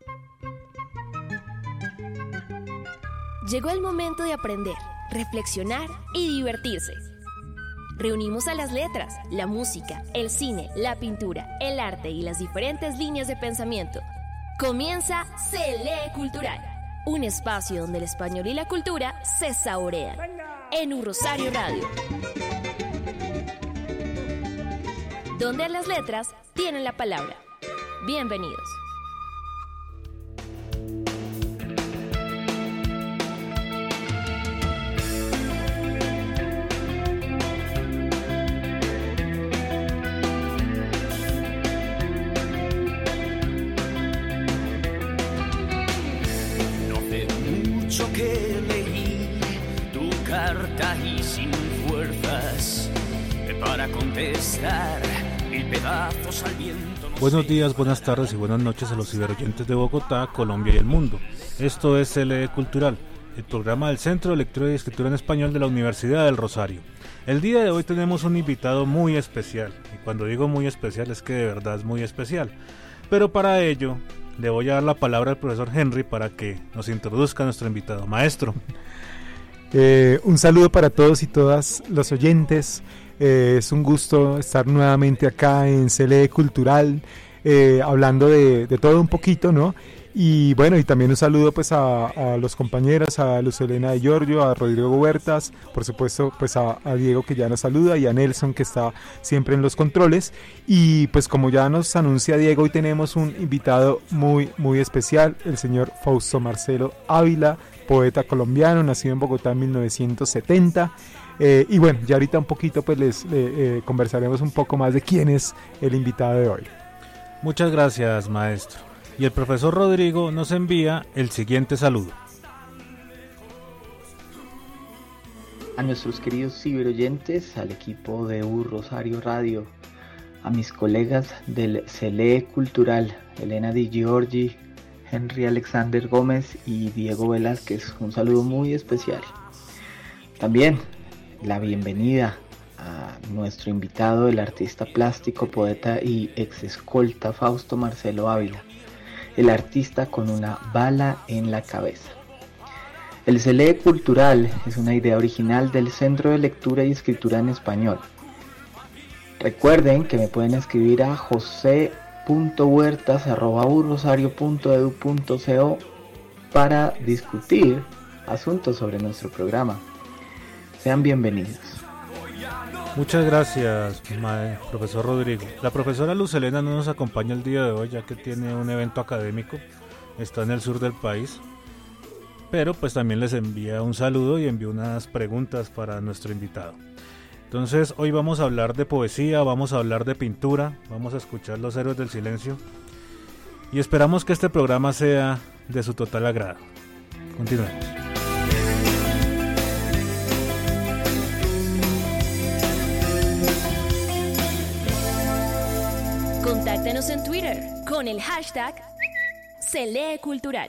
Llegó el momento de aprender, reflexionar y divertirse. Reunimos a las letras, la música, el cine, la pintura, el arte y las diferentes líneas de pensamiento. Comienza Se Lee Cultural, un espacio donde el español y la cultura se saborean. En Un Rosario Radio, donde las letras tienen la palabra. Bienvenidos. Que leí tu carta y sin fuerzas para contestar mil pedazos al viento. Buenos días, buenas tardes y buenas noches a los ciberoyentes de Bogotá, Colombia y el mundo. Esto es Se Lee Cultural, el programa del Centro de Lectura y Escritura en Español de la Universidad del Rosario. El día de hoy tenemos un invitado muy especial, y cuando digo muy especial es que de verdad es muy especial. Pero para ello le voy a dar la palabra al profesor Henry para que nos introduzca a nuestro invitado. Maestro. Un saludo para todos y todas los oyentes. Es un gusto estar nuevamente acá en Se Lee Cultural, hablando de todo un poquito, ¿no? Y bueno, y también un saludo pues a los compañeros, a Luz Helena de Giorgio, a Rodrigo Huertas, por supuesto pues a Diego, que ya nos saluda, y a Nelson, que está siempre en los controles. Y pues como ya nos anuncia Diego, hoy tenemos un invitado muy muy especial, el señor Fausto Marcelo Ávila, poeta colombiano, nacido en Bogotá en 1970. Y bueno, ya ahorita un poquito pues les conversaremos un poco más de quién es el invitado de hoy. Muchas gracias, maestro. Y el profesor Rodrigo nos envía el siguiente saludo. A nuestros queridos ciberoyentes, al equipo de Un Rosario Radio, a mis colegas del Se Lee Cultural, Elena Di Giorgi, Henry Alexander Gómez y Diego Velázquez, un saludo muy especial. También la bienvenida a nuestro invitado, el artista plástico, poeta y ex escolta Fausto Marcelo Ávila, el artista con una bala en la cabeza. El Se Lee Cultural es una idea original del Centro de Lectura y Escritura en Español. Recuerden que me pueden escribir a jose.huertas@unrosario.edu.co para discutir asuntos sobre nuestro programa. Sean bienvenidos. Muchas gracias, profesor Rodrigo. La profesora Luz Helena no nos acompaña el día de hoy, ya que tiene un evento académico, está en el sur del país, pero pues también les envía un saludo y envía unas preguntas para nuestro invitado. Entonces hoy vamos a hablar de poesía, vamos a hablar de pintura, vamos a escuchar Los Héroes del Silencio y esperamos que este programa sea de su total agrado. Continuemos. Contáctenos en Twitter con el hashtag Se Lee Cultural.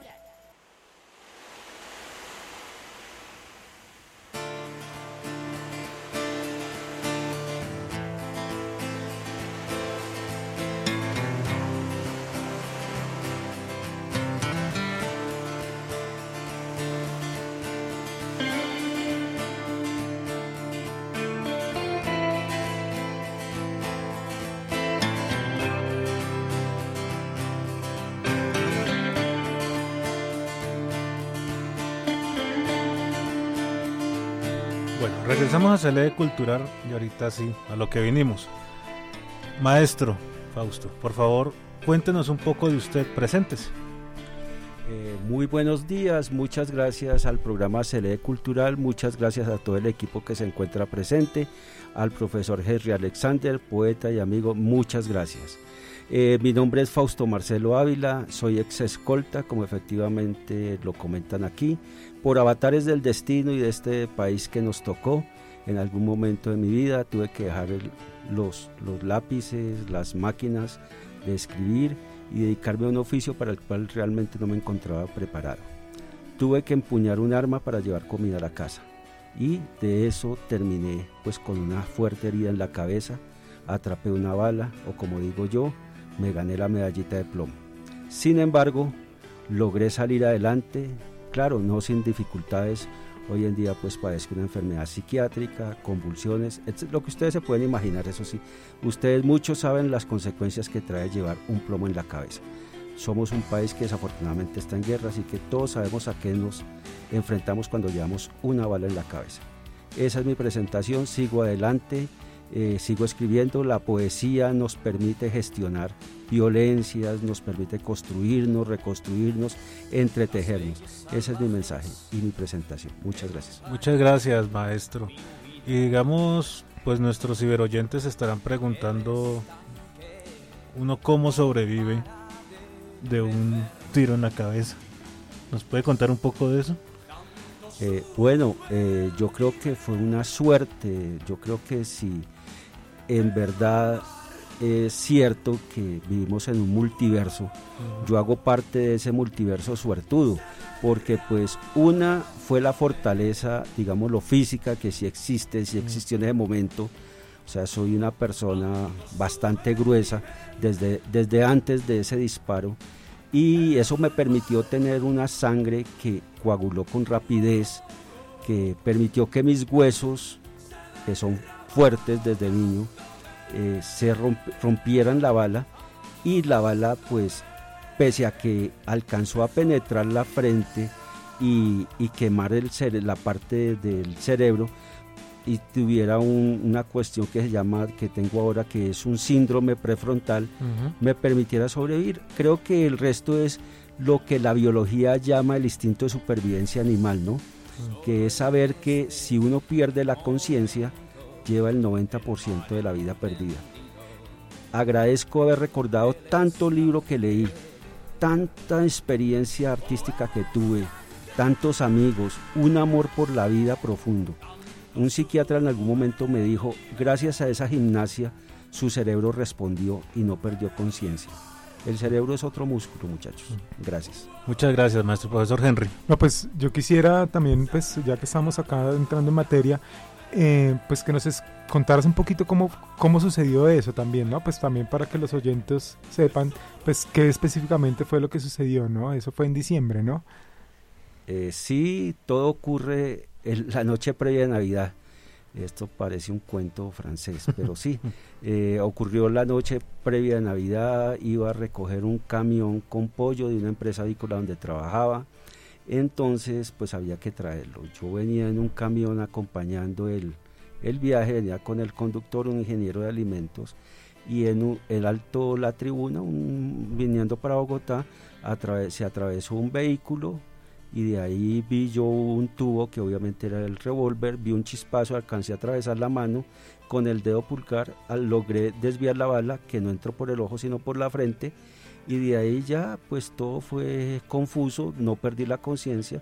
Bueno, regresamos a Se Lee Cultural y ahorita sí, a lo que vinimos. Maestro Fausto, por favor, cuéntenos un poco de usted, preséntese. Muy buenos días, muchas gracias al programa Se Lee Cultural, muchas gracias a todo el equipo que se encuentra presente, al profesor Henry Alexander, poeta y amigo, muchas gracias. Mi nombre es Fausto Marcelo Ávila, soy ex escolta, como efectivamente lo comentan aquí, por avatares del destino y de este país que nos tocó. En algún momento de mi vida tuve que dejar los lápices, las máquinas de escribir y dedicarme a un oficio para el cual realmente no me encontraba preparado. Tuve que empuñar un arma para llevar comida a la casa y de eso terminé pues con una fuerte herida en la cabeza, atrapé una bala o como digo yo, me gané la medallita de plomo. Sin embargo, logré salir adelante, claro, no sin dificultades. Hoy en día pues padezco una enfermedad psiquiátrica, convulsiones, lo que ustedes se pueden imaginar. Eso sí, ustedes muchos saben las consecuencias que trae llevar un plomo en la cabeza. Somos un país que desafortunadamente está en guerra, así que todos sabemos a qué nos enfrentamos cuando llevamos una bala en la cabeza. Esa es mi presentación, sigo adelante, sigo escribiendo. La poesía nos permite gestionar violencias, nos permite construirnos, reconstruirnos, entretejernos. Ese es mi mensaje y mi presentación. Muchas gracias. Muchas gracias, maestro. Y digamos, pues nuestros ciberoyentes estarán preguntando, uno cómo sobrevive de un tiro en la cabeza. ¿Nos puede contar un poco de eso? Yo creo que fue una suerte. Yo creo que si en verdad es cierto que vivimos en un multiverso, yo hago parte de ese multiverso suertudo, porque pues una fue la fortaleza, digamos, lo física, que sí existe, sí existió en ese momento. O sea, soy una persona bastante gruesa desde antes de ese disparo, y eso me permitió tener una sangre que coaguló con rapidez, que permitió que mis huesos, que son fuertes desde niño, se rompieran la bala, y la bala pues pese a que alcanzó a penetrar la frente y quemar la parte del cerebro, y tuviera una cuestión que se llama, que tengo ahora, que es un síndrome prefrontal, me permitiera sobrevivir. Creo que el resto es lo que la biología llama el instinto de supervivencia animal, ¿no? Que es saber que si uno pierde la conciencia, lleva el 90% de la vida perdida. Agradezco haber recordado tanto libro que leí, tanta experiencia artística que tuve, tantos amigos, un amor por la vida profundo. Un psiquiatra en algún momento me dijo, gracias a esa gimnasia, su cerebro respondió y no perdió conciencia. El cerebro es otro músculo, muchachos. Gracias. Muchas gracias, maestro profesor Henry. No, pues yo quisiera también, pues ya que estamos acá entrando en materia, pues que nos contaras un poquito cómo sucedió eso también, ¿no? Pues también para que los oyentes sepan, pues qué específicamente fue lo que sucedió, ¿no? Eso fue en diciembre, ¿no? Sí, todo ocurre la noche previa de Navidad. Esto parece un cuento francés, pero sí, ocurrió la noche previa de Navidad. Iba a recoger un camión con pollo de una empresa avícola donde trabajaba, entonces pues había que traerlo. Yo venía en un camión acompañando el viaje, venía con el conductor, un ingeniero de alimentos, y en el alto la tribuna, viniendo para Bogotá, se atravesó un vehículo, y de ahí vi yo un tubo que obviamente era el revólver, vi un chispazo, alcancé a atravesar la mano con el dedo pulgar, logré desviar la bala, que no entró por el ojo sino por la frente, y de ahí ya pues todo fue confuso, no perdí la conciencia,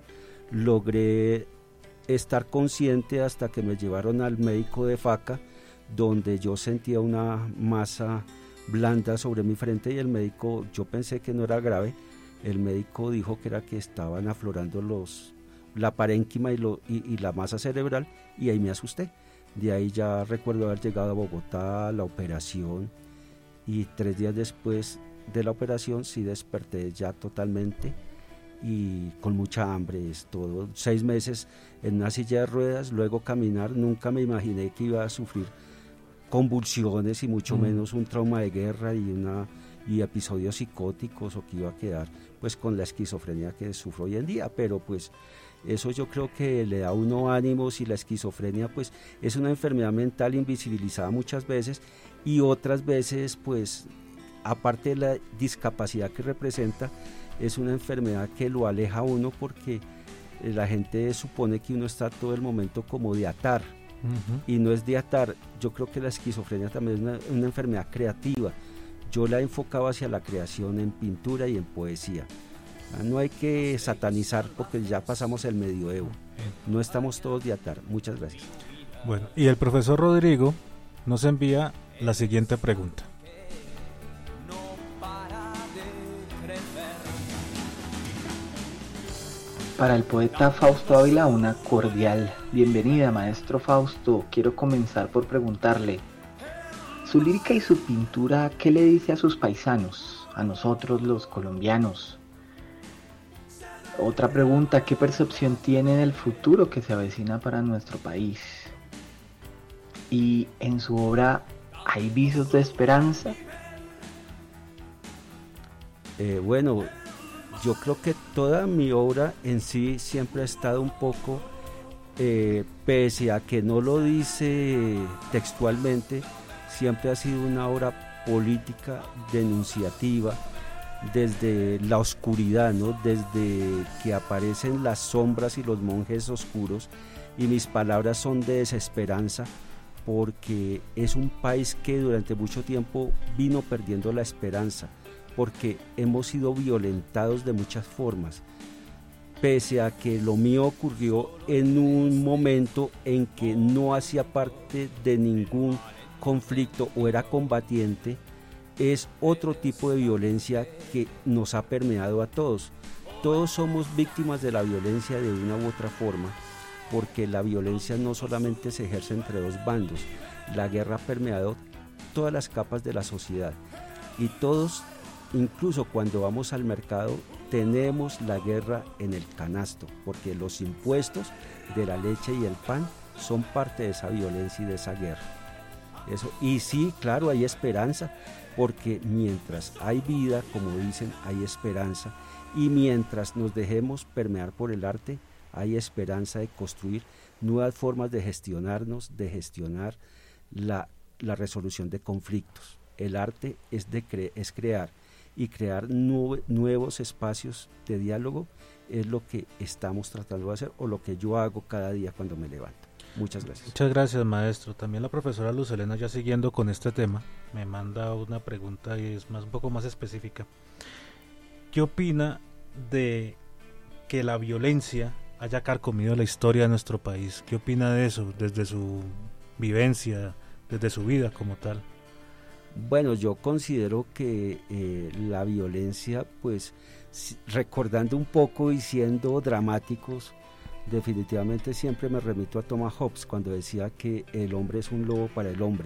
logré estar consciente hasta que me llevaron al médico de Faca, donde yo sentía una masa blanda sobre mi frente, y el médico, yo pensé que no era grave. El médico dijo que era que estaban aflorando la parénquima y la masa cerebral, y ahí me asusté. De ahí ya recuerdo haber llegado a Bogotá, la operación, y 3 días después de la operación sí desperté ya totalmente y con mucha hambre. Es todo 6 meses en una silla de ruedas, luego caminar. Nunca me imaginé que iba a sufrir convulsiones y mucho menos un trauma de guerra y episodios psicóticos, o que iba a quedar pues con la esquizofrenia que sufro hoy en día. Pero pues eso yo creo que le da a uno ánimos, y la esquizofrenia pues es una enfermedad mental invisibilizada muchas veces, y otras veces pues aparte de la discapacidad que representa, es una enfermedad que lo aleja a uno, porque la gente supone que uno está todo el momento como de atar, y no es de atar. Yo creo que la esquizofrenia también es una enfermedad creativa. Yo la enfocaba hacia la creación en pintura y en poesía. No hay que satanizar, porque ya pasamos el medioevo. No estamos todos de atar. Muchas gracias. Bueno, y el profesor Rodrigo nos envía la siguiente pregunta. Para el poeta Fausto Ávila, una cordial bienvenida, maestro Fausto. Quiero comenzar por preguntarle, su lírica y su pintura, ¿qué le dice a sus paisanos, a nosotros los colombianos? Otra pregunta, ¿qué percepción tiene del futuro que se avecina para nuestro país? Y en su obra, ¿hay visos de esperanza? Bueno, yo creo que toda mi obra en sí siempre ha estado un poco, pese a que no lo dice textualmente, siempre ha sido una obra política, denunciativa, desde la oscuridad, ¿no? Desde que aparecen las sombras y los monjes oscuros, y mis palabras son de desesperanza, porque es un país que durante mucho tiempo vino perdiendo la esperanza, porque hemos sido violentados de muchas formas, pese a que lo mío ocurrió en un momento en que no hacía parte de ningún conflicto o era combatiente. Es otro tipo de violencia que nos ha permeado a todos. Todos somos víctimas de la violencia de una u otra forma, porque la violencia no solamente se ejerce entre dos bandos, la guerra ha permeado todas las capas de la sociedad, y todos, incluso cuando vamos al mercado, tenemos la guerra en el canasto, porque los impuestos de la leche y el pan son parte de esa violencia y de esa guerra. Eso. Y sí, claro, hay esperanza, porque mientras hay vida, como dicen, hay esperanza, y mientras nos dejemos permear por el arte, hay esperanza de construir nuevas formas de gestionarnos, de gestionar la resolución de conflictos. El arte es crear, y crear nuevos espacios de diálogo es lo que estamos tratando de hacer, o lo que yo hago cada día cuando me levanto. Muchas gracias. Muchas gracias, maestro. También la profesora Luz Helena, ya siguiendo con este tema, me manda una pregunta y es un poco más específica. ¿Qué opina de que la violencia haya carcomido la historia de nuestro país? ¿Qué opina de eso desde su vivencia, desde su vida como tal? Bueno, yo considero que la violencia, pues recordando un poco y siendo dramáticos, definitivamente siempre me remito a Thomas Hobbes cuando decía que el hombre es un lobo para el hombre.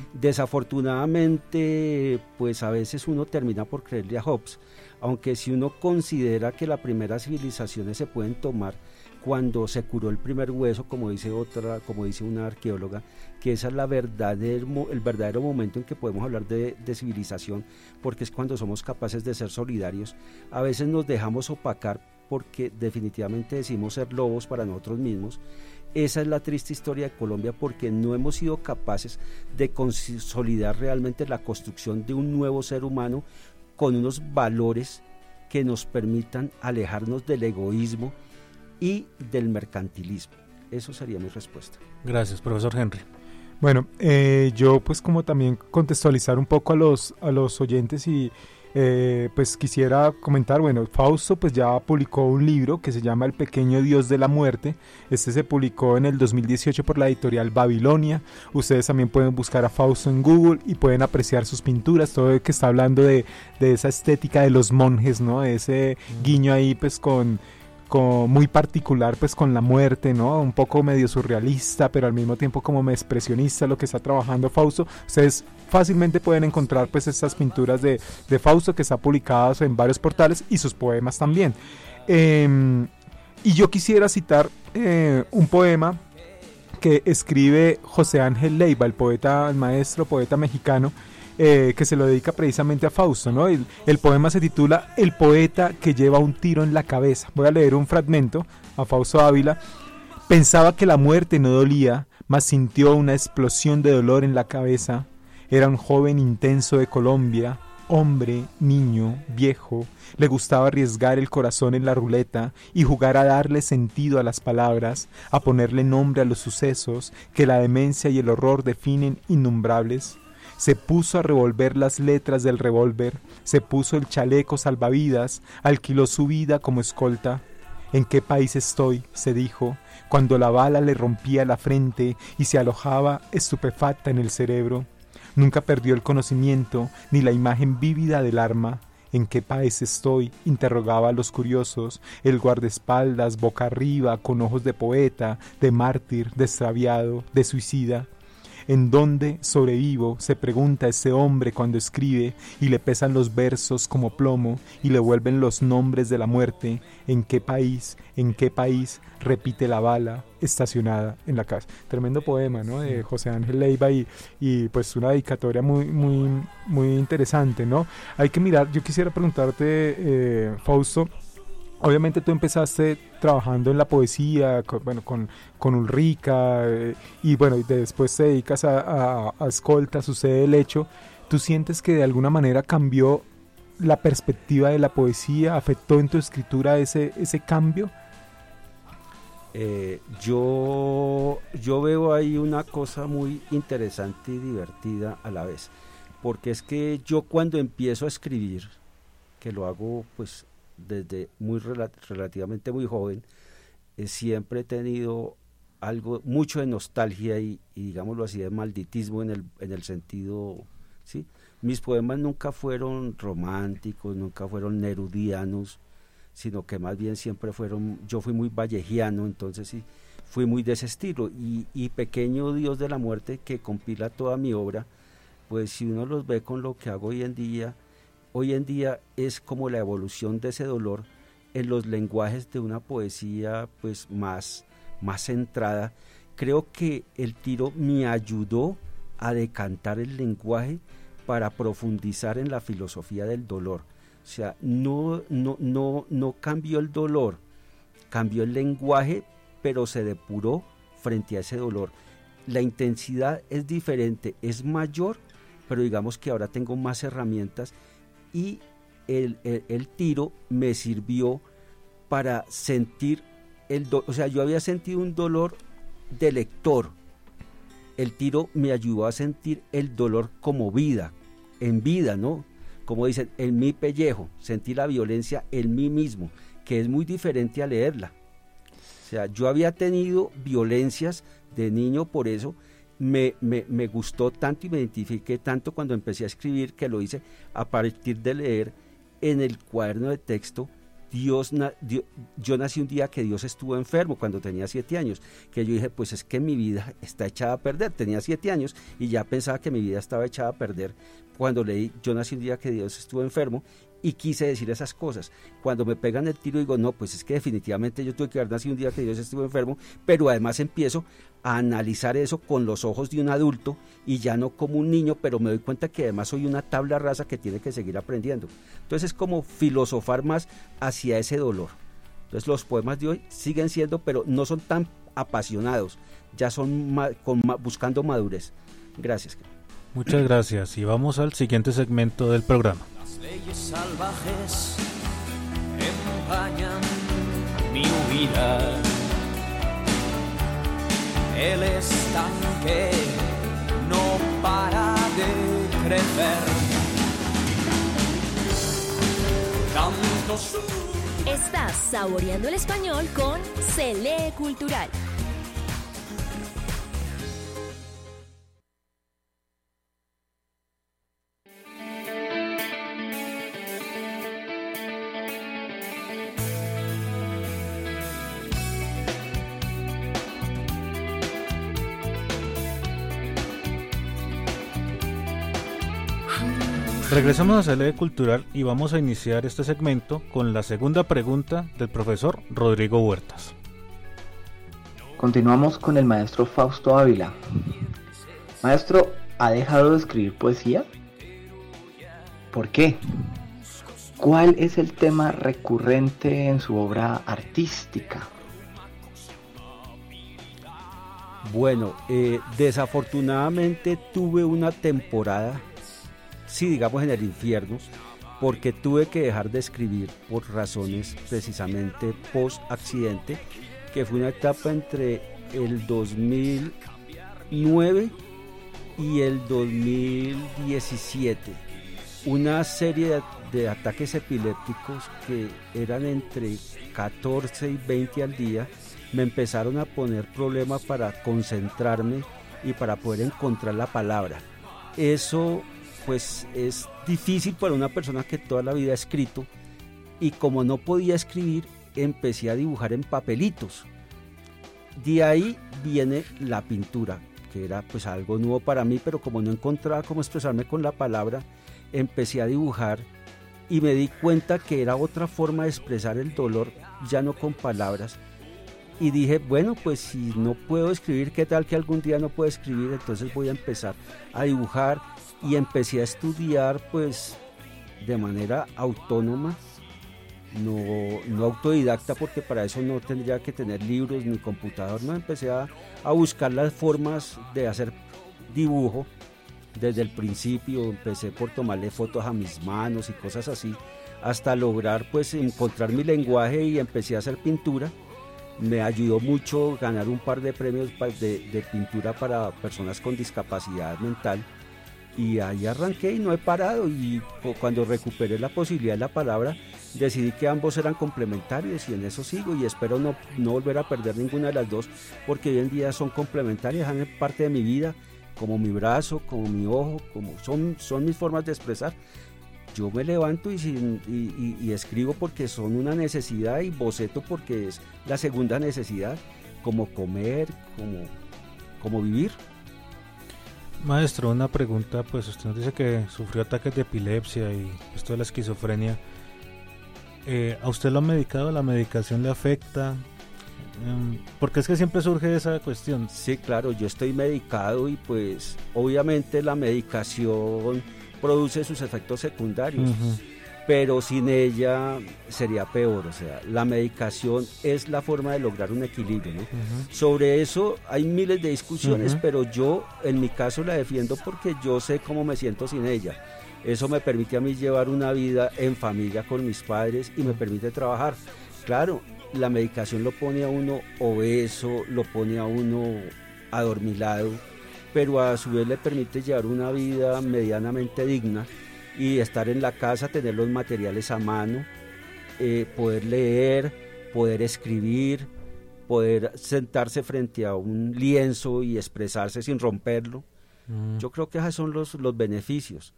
Desafortunadamente, pues a veces uno termina por creerle a Hobbes, aunque si uno considera que las primeras civilizaciones se pueden tomar cuando se curó el primer hueso, como dice una arqueóloga, que ese es el verdadero momento en que podemos hablar de civilización, porque es cuando somos capaces de ser solidarios. A veces nos dejamos opacar porque definitivamente decimos ser lobos para nosotros mismos. Esa es la triste historia de Colombia, porque no hemos sido capaces de consolidar realmente la construcción de un nuevo ser humano con unos valores que nos permitan alejarnos del egoísmo y del mercantilismo. Eso sería mi respuesta. Gracias, profesor Henry. Bueno, yo pues como también contextualizar un poco a los oyentes y pues quisiera comentar, bueno, Fausto pues ya publicó un libro que se llama El pequeño Dios de la muerte. Este se publicó en el 2018 por la editorial Babilonia. Ustedes también pueden buscar a Fausto en Google y pueden apreciar sus pinturas, todo el que está hablando de esa estética de los monjes, ¿no? De ese guiño ahí pues con muy particular pues con la muerte, ¿no? Un poco medio surrealista, pero al mismo tiempo como expresionista lo que está trabajando Fausto. Ustedes fácilmente pueden encontrar pues estas pinturas de Fausto, que están publicadas en varios portales, y sus poemas también. Y yo quisiera citar un poema que escribe José Ángel Leiva, el maestro poeta mexicano, que se lo dedica precisamente a Fausto, ¿no? El poema se titula El poeta que lleva un tiro en la cabeza. Voy a leer un fragmento a Fausto Ávila. Pensaba que la muerte no dolía, mas sintió una explosión de dolor en la cabeza. Era un joven intenso de Colombia, hombre, niño, viejo. Le gustaba arriesgar el corazón en la ruleta y jugar a darle sentido a las palabras, a ponerle nombre a los sucesos que la demencia y el horror definen innombrables. Se puso a revolver las letras del revólver, se puso el chaleco salvavidas, alquiló su vida como escolta. ¿En qué país estoy?, se dijo, cuando la bala le rompía la frente y se alojaba estupefacta en el cerebro. Nunca perdió el conocimiento ni la imagen vívida del arma. ¿En qué país estoy?, interrogaba a los curiosos, el guardaespaldas boca arriba, con ojos de poeta, de mártir, de extraviado, de suicida. ¿En dónde sobrevivo?, se pregunta ese hombre cuando escribe y le pesan los versos como plomo y le vuelven los nombres de la muerte. ¿En qué país repite la bala estacionada en la casa? Tremendo poema, ¿no?, de José Ángel Leiva y pues una dedicatoria muy, muy, muy interesante, ¿no? Hay que mirar, yo quisiera preguntarte, Fausto, obviamente tú empezaste trabajando en la poesía, con Ulrica, y bueno, y después te dedicas a Escolta, Sucede el Hecho. ¿Tú sientes que de alguna manera cambió la perspectiva de la poesía, afectó en tu escritura ese cambio? Yo veo ahí una cosa muy interesante y divertida a la vez, porque es que yo cuando empiezo a escribir, que lo hago pues desde relativamente muy joven, siempre he tenido mucho de nostalgia y digámoslo así, de malditismo en el sentido, ¿sí? Mis poemas nunca fueron románticos, nunca fueron nerudianos, sino que más bien siempre yo fui muy vallejiano, entonces sí, fui muy de ese estilo, y Pequeño Dios de la Muerte, que compila toda mi obra, pues si uno los ve con lo que hago hoy en día es como la evolución de ese dolor en los lenguajes de una poesía pues más centrada. Creo que el tiro me ayudó a decantar el lenguaje para profundizar en la filosofía del dolor. O sea, no cambió el dolor, cambió el lenguaje, pero se depuró frente a ese dolor. La intensidad es diferente, es mayor, pero digamos que ahora tengo más herramientas, y el tiro me sirvió para sentir o sea, yo había sentido un dolor de lector. El tiro me ayudó a sentir el dolor como vida, en vida, ¿no? Como dicen, en mi pellejo, sentí la violencia en mí mismo, que es muy diferente a leerla. O sea, yo había tenido violencias de niño, por eso me gustó tanto y me identifiqué tanto cuando empecé a escribir, que lo hice a partir de leer en el cuaderno de texto Yo nací un día que Dios estuvo enfermo, cuando tenía 7 años, que yo dije, pues es que mi vida está echada a perder. Tenía 7 años y ya pensaba que mi vida estaba echada a perder cuando leí Yo nací un día que Dios estuvo enfermo, y quise decir esas cosas. Cuando me pegan el tiro digo, no, pues es que definitivamente yo tuve que haber nacido un día que Dios estuvo enfermo, pero además empiezo a analizar eso con los ojos de un adulto y ya no como un niño, pero me doy cuenta que además soy una tabla rasa que tiene que seguir aprendiendo. Entonces es como filosofar más hacia ese dolor. Entonces los poemas de hoy siguen siendo, pero no son tan apasionados, ya son buscando madurez. Gracias. Muchas gracias, y vamos al siguiente segmento del programa. Las leyes salvajes empañan mi huida. El estanque no para de crecer. Estás saboreando el español con Se Lee Cultural. Regresamos a Se Lee Cultural y vamos a iniciar este segmento con la segunda pregunta del profesor Rodrigo Huertas. Continuamos con el maestro Fausto Ávila. Maestro, ¿ha dejado de escribir poesía? ¿Por qué? ¿Cuál es el tema recurrente en su obra artística? Bueno, desafortunadamente tuve una temporada, sí, digamos en el infierno, porque tuve que dejar de escribir por razones precisamente post-accidente, que fue una etapa entre el 2009 y el 2017. Una serie de ataques epilépticos que eran entre 14 y 20 al día, me empezaron a poner problemas para concentrarme y para poder encontrar la palabra. Eso pues es difícil para una persona que toda la vida ha escrito, y como no podía escribir, empecé a dibujar en papelitos. De ahí viene la pintura, que era pues algo nuevo para mí, pero como no encontraba cómo expresarme con la palabra, empecé a dibujar y me di cuenta que era otra forma de expresar el dolor, ya no con palabras. Y dije, bueno, pues si no puedo escribir, ¿qué tal que algún día no puedo escribir? Entonces voy a empezar a dibujar, y empecé a estudiar pues de manera autónoma, no autodidacta, porque para eso no tendría que tener libros ni computador, no, empecé a buscar las formas de hacer dibujo. Desde el principio empecé por tomarle fotos a mis manos y cosas así, hasta lograr pues encontrar mi lenguaje, y empecé a hacer pintura. Me ayudó mucho ganar un par de premios de pintura para personas con discapacidad mental, y ahí arranqué y no he parado, y cuando recuperé la posibilidad de la palabra decidí que ambos eran complementarios, y en eso sigo, y espero no volver a perder ninguna de las dos, porque hoy en día son complementarias, son parte de mi vida, como mi brazo, como mi ojo, como son mis formas de expresar. Yo me levanto y escribo porque son una necesidad, y boceto porque es la segunda necesidad, como comer, como vivir. Maestro, una pregunta, pues usted nos dice que sufrió ataques de epilepsia y esto de la esquizofrenia. ¿A usted lo han medicado? ¿La medicación le afecta? Porque es que siempre surge esa cuestión. Sí, claro, yo estoy medicado, y pues obviamente la medicación produce sus efectos secundarios, pero sin ella sería peor. O sea, la medicación es la forma de lograr un equilibrio, ¿no? Sobre eso hay miles de discusiones, pero yo en mi caso la defiendo porque yo sé cómo me siento sin ella. Eso me permite a mí llevar una vida en familia con mis padres, y me permite trabajar. Claro, la medicación lo pone a uno obeso, lo pone a uno adormilado, pero a su vez le permite llevar una vida medianamente digna, y estar en la casa, tener los materiales a mano, poder leer, poder escribir, poder sentarse frente a un lienzo y expresarse sin romperlo. Yo creo que esos son los beneficios.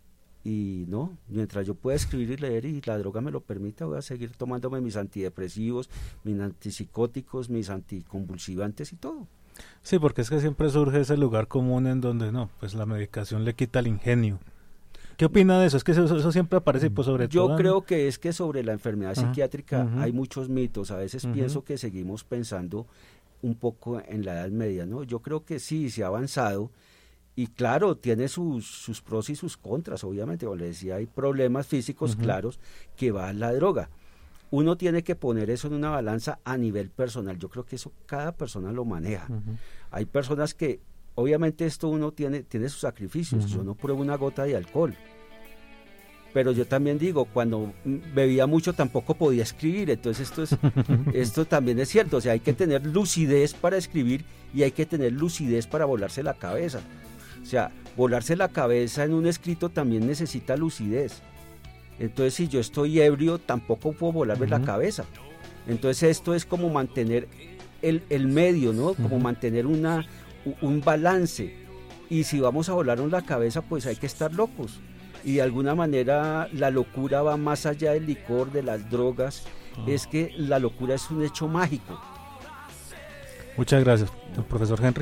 Y no, mientras yo pueda escribir y leer y la droga me lo permita, voy a seguir tomándome mis antidepresivos, mis antipsicóticos, mis anticonvulsivantes y todo. Sí, porque es que siempre surge ese lugar común en donde no, pues la medicación le quita el ingenio. ¿Qué opina de eso? Es que eso siempre aparece, pues sobre todo. Yo creo que es que sobre la enfermedad psiquiátrica hay muchos mitos. A veces pienso que seguimos pensando un poco en la Edad Media, ¿no? Yo creo que sí, se ha avanzado. Y claro, tiene sus pros y sus contras, obviamente. Como le decía, hay problemas físicos claros que va a la droga. Uno tiene que poner eso en una balanza a nivel personal. Yo creo que eso cada persona lo maneja. Hay personas que, obviamente esto uno tiene sus sacrificios. Yo no pruebo una gota de alcohol. Pero yo también digo, cuando bebía mucho tampoco podía escribir. Entonces esto también es cierto. O sea, hay que tener lucidez para escribir, y hay que tener lucidez para volarse la cabeza. O sea, volarse la cabeza en un escrito también necesita lucidez. Entonces, si yo estoy ebrio, tampoco puedo volarme la cabeza. Entonces, esto es como mantener el medio, ¿no? Como mantener un balance. Y si vamos a volarnos la cabeza, pues hay que estar locos. Y de alguna manera la locura va más allá del licor, de las drogas. Es que la locura es un hecho mágico. Muchas gracias, profesor Henry.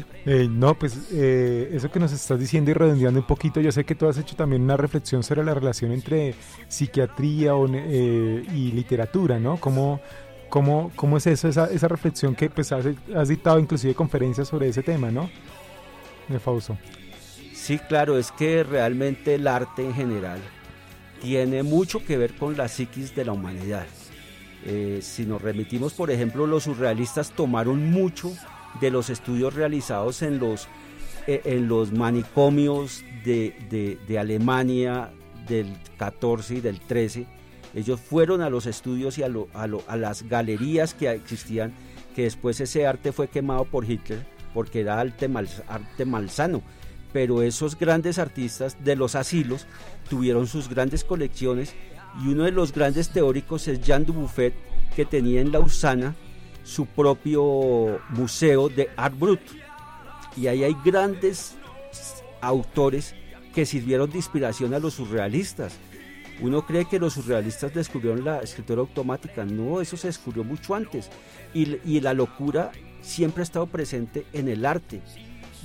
Eso que nos estás diciendo y redondeando un poquito, yo sé que tú has hecho también una reflexión sobre la relación entre psiquiatría y literatura, ¿no? ¿Cómo es eso, esa reflexión que pues has dictado inclusive conferencias sobre ese tema, ¿no? Fausto. Sí, claro, es que realmente el arte en general tiene mucho que ver con la psiquis de la humanidad. Si nos remitimos, por ejemplo, los surrealistas tomaron mucho de los estudios realizados en los manicomios de Alemania del 14 y del 13. Ellos fueron a los estudios y a las galerías que existían, que después ese arte fue quemado por Hitler, porque era arte malsano. Pero esos grandes artistas de los asilos tuvieron sus grandes colecciones, y uno de los grandes teóricos es Jean Dubuffet, que tenía en Lausana su propio museo de Art Brut, y ahí hay grandes autores que sirvieron de inspiración a los surrealistas. Uno cree que los surrealistas descubrieron la escritura automática, no, eso se descubrió mucho antes, y la locura siempre ha estado presente en el arte.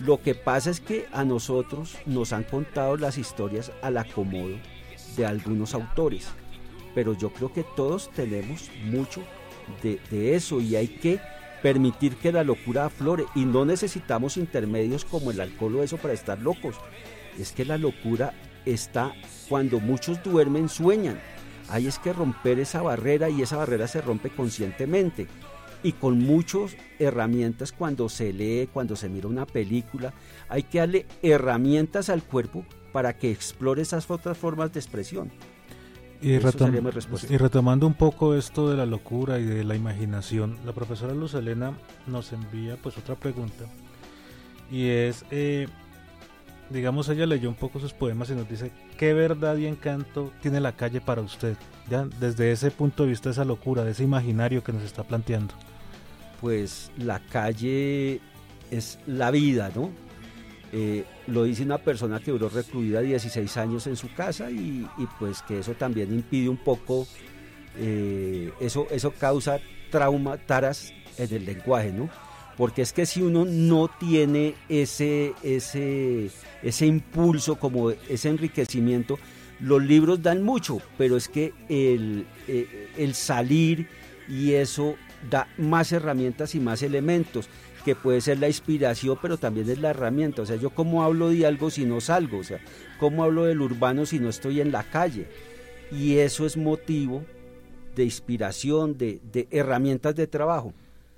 Lo que pasa es que a nosotros nos han contado las historias al acomodo de algunos autores, pero yo creo que todos tenemos mucho de eso, y hay que permitir que la locura aflore, y no necesitamos intermedios como el alcohol o eso para estar locos. Es que la locura está cuando muchos duermen, sueñan. Ahí es que romper esa barrera, y esa barrera se rompe conscientemente y con muchas herramientas. Cuando se lee, cuando se mira una película, hay que darle herramientas al cuerpo para que explore esas otras formas de expresión. Y retomando un poco esto de la locura y de la imaginación, la profesora Luz Helena nos envía pues otra pregunta, y es, digamos, ella leyó un poco sus poemas y nos dice: ¿qué verdad y encanto tiene la calle para usted? Ya desde ese punto de vista, de esa locura, de ese imaginario que nos está planteando. Pues la calle es la vida, ¿no? Lo dice una persona que duró recluida 16 años en su casa, y pues que eso también impide un poco, eso causa taras en el lenguaje, ¿no? Porque es que si uno no tiene ese impulso, como ese enriquecimiento, los libros dan mucho, pero es que el salir y eso da más herramientas y más elementos, que puede ser la inspiración, pero también es la herramienta. O sea, yo cómo hablo de algo si no salgo, o sea, cómo hablo del urbano si no estoy en la calle, y eso es motivo de inspiración, de herramientas de trabajo.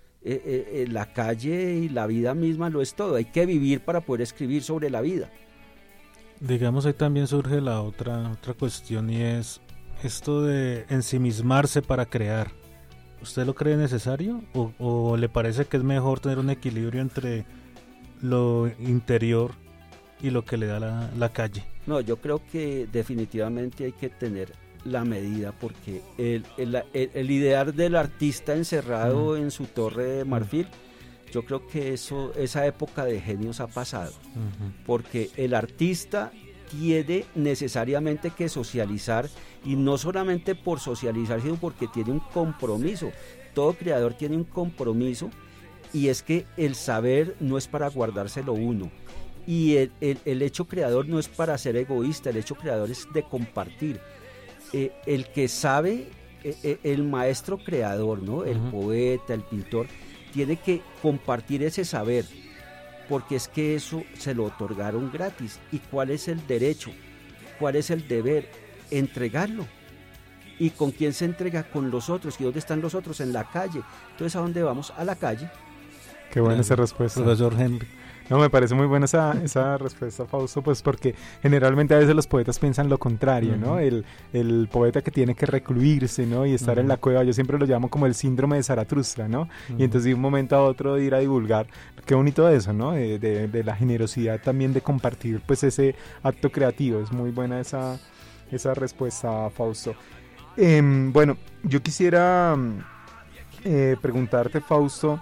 La calle y la vida misma lo es todo. Hay que vivir para poder escribir sobre la vida. Digamos, ahí también surge la otra cuestión, y es esto de ensimismarse para crear. ¿Usted lo cree necesario o le parece que es mejor tener un equilibrio entre lo interior y lo que le da la calle? No, yo creo que definitivamente hay que tener la medida, porque el ideal del artista encerrado en su torre de marfil, yo creo que esa época de genios ha pasado, porque el artista tiene necesariamente que socializar, y no solamente por socializar, sino porque tiene un compromiso. Todo creador tiene un compromiso, y es que el saber no es para guardárselo uno, y el hecho creador no es para ser egoísta, el hecho creador es de compartir. El que sabe, el maestro creador, ¿no? El poeta, el pintor, tiene que compartir ese saber, porque es que eso se lo otorgaron gratis. ¿Y cuál es el derecho? ¿Cuál es el deber? Entregarlo. ¿Y con quién se entrega? Con los otros. ¿Y dónde están los otros? En la calle. Entonces, ¿a dónde vamos? A la calle. Qué buena esa respuesta, profesor Henry. No, me parece muy buena esa respuesta, Fausto, pues porque generalmente a veces los poetas piensan lo contrario, ¿no? El poeta que tiene que recluirse, ¿no? Y estar en la cueva. Yo siempre lo llamo como el síndrome de Zaratustra, ¿no? Y entonces de un momento a otro ir a divulgar. Qué bonito eso, ¿no? De la generosidad también de compartir pues ese acto creativo. Es muy buena esa respuesta, Fausto. Bueno, yo quisiera preguntarte, Fausto,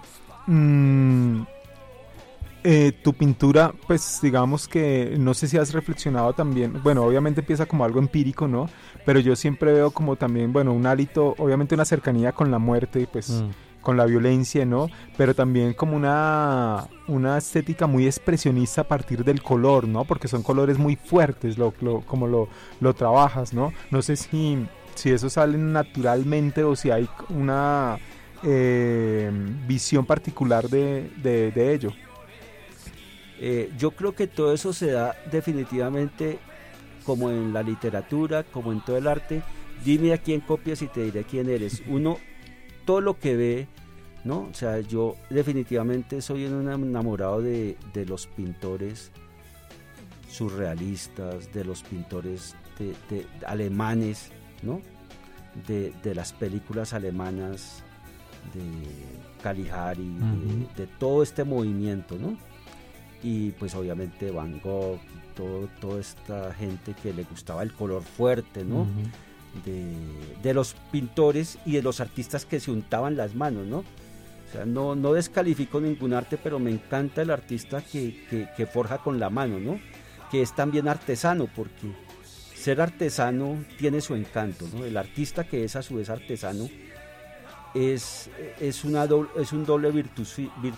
tu pintura, pues digamos que no sé si has reflexionado también, bueno, obviamente empieza como algo empírico, ¿no? Pero yo siempre veo como también, bueno, un hálito, obviamente una cercanía con la muerte, pues con la violencia, ¿no? Pero también como una estética muy expresionista a partir del color, ¿no? Porque son colores muy fuertes, como lo trabajas, ¿no? No sé si eso sale naturalmente o si hay una visión particular de ello. Yo creo que todo eso se da definitivamente, como en la literatura, como en todo el arte. Dime a quién copias y te diré quién eres. Uno, todo lo que ve, ¿no? O sea, yo definitivamente soy un enamorado de los pintores surrealistas, de los pintores de alemanes, ¿no? De las películas alemanas, de Caligari, de todo este movimiento, ¿no? Y pues obviamente Van Gogh, toda esta gente que le gustaba el color fuerte, ¿no? De los pintores y de los artistas que se untaban las manos, ¿no? O sea, no descalifico ningún arte, pero me encanta el artista que forja con la mano, ¿no? Que es también artesano, porque ser artesano tiene su encanto, ¿no? El artista que es a su vez artesano es un doble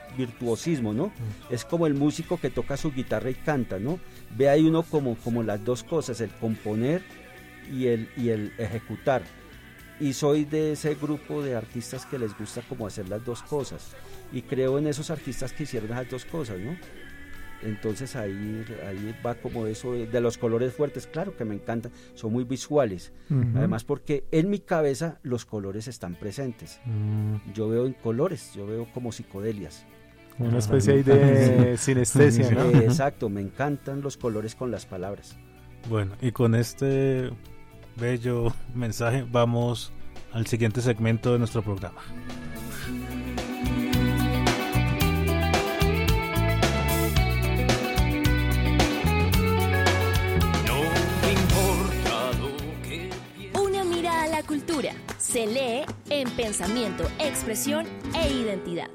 virtuosismo, ¿no? Es como el músico que toca su guitarra y canta, ¿no? Ve ahí uno como las dos cosas, el componer y el ejecutar. Y soy de ese grupo de artistas que les gusta como hacer las dos cosas. Y creo en esos artistas que hicieron las dos cosas, ¿no? Entonces ahí va como eso de los colores fuertes, claro que me encantan, son muy visuales, además porque en mi cabeza los colores están presentes, yo veo en colores, yo veo como psicodelias. Una especie ahí de sinestesia, ¿no? Exacto, me encantan los colores con las palabras. Bueno, y con este bello mensaje vamos al siguiente segmento de nuestro programa. Cultura se lee en pensamiento, expresión e identidad.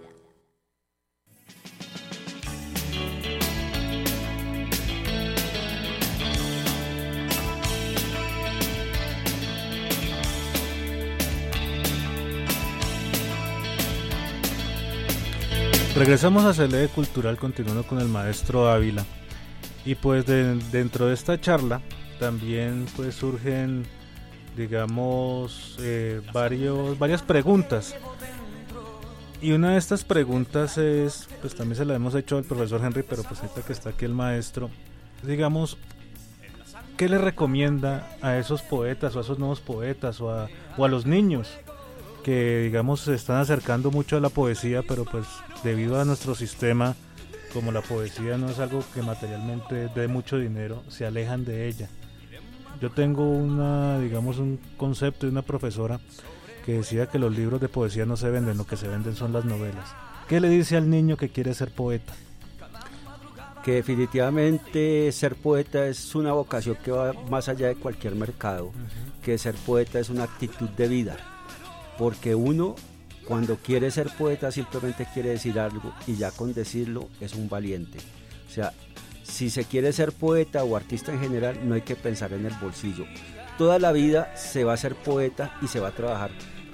Regresamos a Se lee Cultural, continuando con el maestro Ávila. Y pues dentro de esta charla también pues surgen, digamos, varias preguntas, y una de estas preguntas es, pues también se la hemos hecho al profesor Henry, pero pues ahorita que está aquí el maestro, digamos, ¿qué le recomienda a esos poetas o a esos nuevos poetas o a los niños que, digamos, se están acercando mucho a la poesía, pero pues debido a nuestro sistema, como la poesía no es algo que materialmente dé mucho dinero, se alejan de ella? Yo tengo un concepto de una profesora que decía que los libros de poesía no se venden, lo que se venden son las novelas. ¿Qué le dice al niño que quiere ser poeta? Que definitivamente ser poeta es una vocación que va más allá de cualquier mercado, que ser poeta es una actitud de vida, porque uno cuando quiere ser poeta simplemente quiere decir algo y ya con decirlo es un valiente. O sea, si se quiere ser poeta o artista en general, no hay que pensar en el bolsillo. Toda la vida se va a ser poeta y se va a trabajar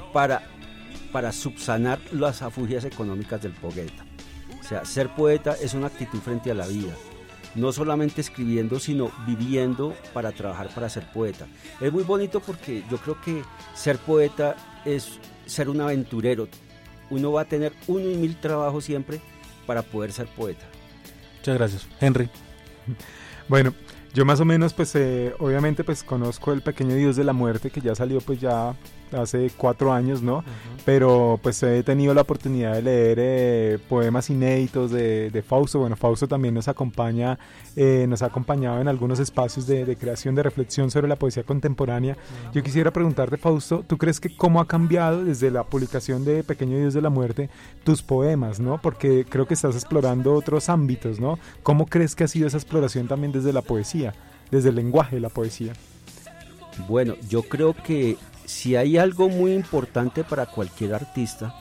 para subsanar las afugias económicas del poeta. O sea, ser poeta es una actitud frente a la vida. No solamente escribiendo, sino viviendo para trabajar para ser poeta. Es muy bonito porque yo creo que ser poeta es ser un aventurero. Uno va a tener 1 y 1000 trabajos siempre para poder ser poeta. Muchas gracias. Henry. Bueno, yo más o menos pues obviamente pues conozco El pequeño Dios de la muerte, que ya salió pues ya hace 4 años, ¿no? Pero pues he tenido la oportunidad de leer poemas inéditos de Fausto. Bueno, Fausto también nos ha acompañado en algunos espacios de creación, de reflexión sobre la poesía contemporánea. Yo quisiera preguntarte, Fausto, ¿tú crees que cómo ha cambiado desde la publicación de Pequeño Dios de la muerte tus poemas, ¿no? Porque creo que estás explorando otros ámbitos, ¿no? ¿Cómo crees que ha sido esa exploración también desde la poesía, desde el lenguaje de la poesía? Bueno, yo creo que si hay algo muy importante para cualquier artista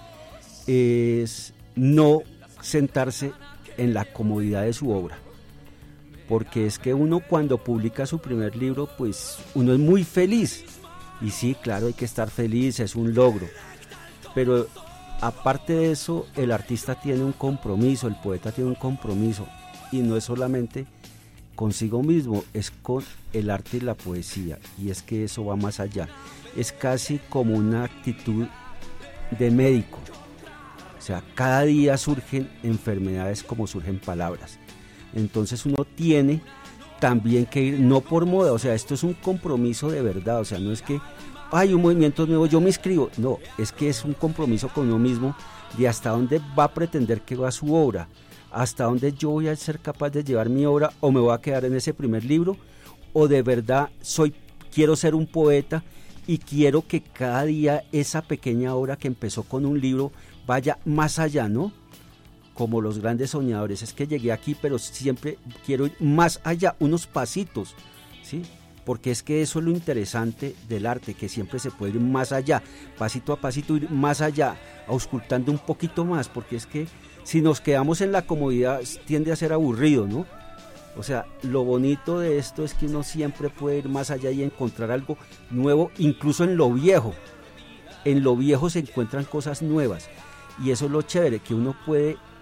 es no sentarse en la comodidad de su obra, porque es que uno cuando publica su primer libro pues uno es muy feliz, y sí, claro, hay que estar feliz, es un logro, pero aparte de eso el artista tiene un compromiso, el poeta tiene un compromiso, y no es solamente consigo mismo, es con el arte y la poesía, y es que eso va más allá. Es casi como una actitud de médico. O sea, cada día surgen enfermedades como surgen palabras. Entonces uno tiene también que ir, no por moda, o sea, esto es un compromiso de verdad. O sea, no es que hay un movimiento nuevo, yo me inscribo. No, es que es un compromiso con uno mismo de hasta dónde va a pretender que va su obra, hasta dónde yo voy a ser capaz de llevar mi obra, o me voy a quedar en ese primer libro, o de verdad quiero ser un poeta y quiero que cada día esa pequeña obra que empezó con un libro vaya más allá, ¿no? Como los grandes soñadores, es que llegué aquí, pero siempre quiero ir más allá, unos pasitos, ¿sí? Porque es que eso es lo interesante del arte, que siempre se puede ir más allá, pasito a pasito, ir más allá, auscultando un poquito más, porque es que si nos quedamos en la comodidad tiende a ser aburrido, ¿no? O sea, lo bonito de esto es que uno siempre puede ir más allá y encontrar algo nuevo, incluso en lo viejo. En lo viejo se encuentran cosas nuevas, y eso es lo chévere, que uno puede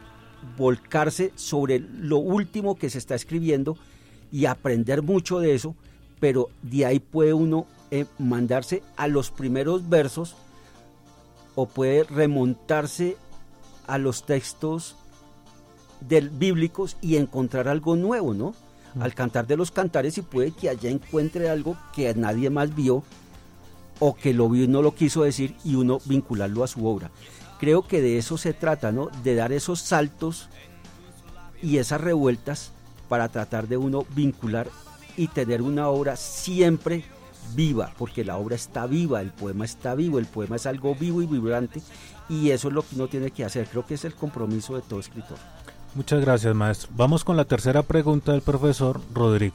volcarse sobre lo último que se está escribiendo y aprender mucho de eso, pero de ahí puede uno mandarse a los primeros versos o puede remontarse a los textos bíblicos y encontrar algo nuevo, ¿no? Al Cantar de los Cantares, y puede que allá encuentre algo que nadie más vio o que lo vio y no lo quiso decir, y uno vincularlo a su obra. Creo que de eso se trata, ¿no? De dar esos saltos y esas revueltas para tratar de uno vincular y tener una obra siempre viva, porque la obra está viva, el poema está vivo, el poema es algo vivo y vibrante, y eso es lo que uno tiene que hacer. Creo que es el compromiso de todo escritor. Muchas gracias, maestro. Vamos con la tercera pregunta del profesor Rodrigo.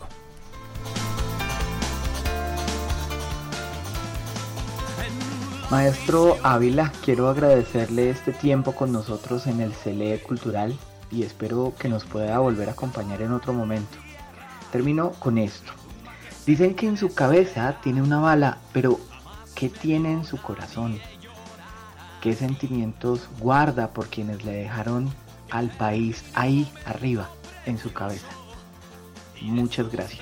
Maestro Ávila, quiero agradecerle este tiempo con nosotros en el CELE Cultural y espero que nos pueda volver a acompañar en otro momento. Termino con esto. Dicen que en su cabeza tiene una bala, pero ¿qué tiene en su corazón? ¿Qué sentimientos guarda por quienes le dejaron al país ahí arriba en su cabeza? Muchas gracias.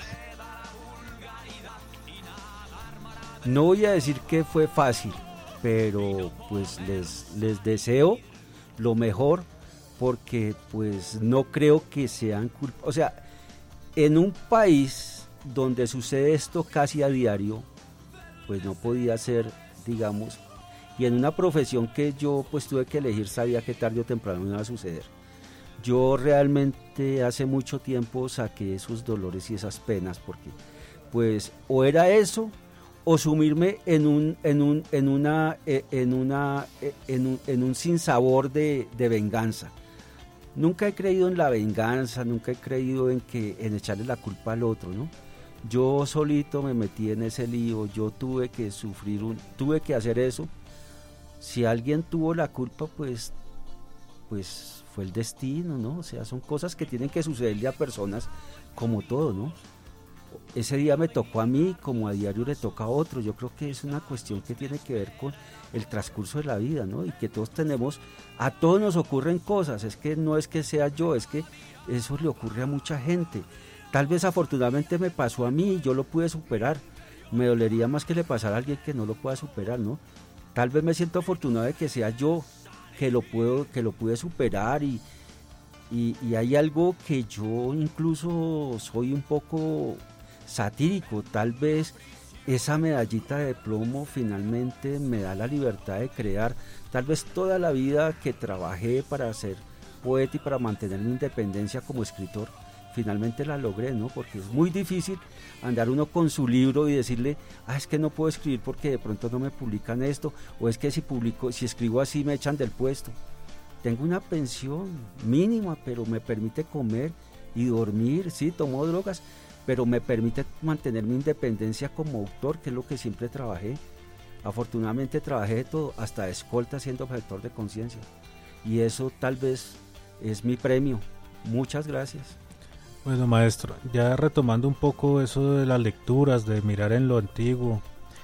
No voy a decir que fue fácil, pero pues les deseo lo mejor, porque pues no creo que sean culpables. O sea, en un país donde sucede esto casi a diario, pues no podía ser, digamos, y en una profesión que yo pues tuve que elegir, sabía que tarde o temprano me iba a suceder. Yo realmente hace mucho tiempo saqué esos dolores y esas penas, porque pues o era eso o sumirme en un sinsabor de venganza. Nunca he creído en la venganza, nunca he creído en echarle la culpa al otro, ¿no? Yo solito me metí en ese lío, yo tuve que tuve que hacer eso. Si alguien tuvo la culpa, pues fue el destino, ¿no? O sea, son cosas que tienen que sucederle a personas como todo, ¿no? Ese día me tocó a mí, como a diario le toca a otro. Yo creo que es una cuestión que tiene que ver con el transcurso de la vida, ¿no? Y que a todos nos ocurren cosas, es que no es que sea yo, es que eso le ocurre a mucha gente. Tal vez afortunadamente me pasó a mí y yo lo pude superar. Me dolería más que le pasara a alguien que no lo pueda superar, ¿no? Tal vez me siento afortunado de que sea yo que lo pude superar, y hay algo que yo incluso soy un poco satírico. Tal vez esa medallita de plomo finalmente me da la libertad de crear. Tal vez toda la vida que trabajé para ser poeta y para mantener mi independencia como escritor, finalmente la logré, ¿no? Porque es muy difícil andar uno con su libro y decirle, es que no puedo escribir porque de pronto no me publican esto, o es que si escribo así me echan del puesto. Tengo una pensión mínima, pero me permite comer y dormir. Sí, tomo drogas, pero me permite mantener mi independencia como autor, que es lo que siempre trabajé. Afortunadamente trabajé de todo, hasta de escolta siendo objetor de conciencia, y eso tal vez es mi premio. Muchas gracias. Bueno, maestro, ya retomando un poco eso de las lecturas, de mirar en lo antiguo,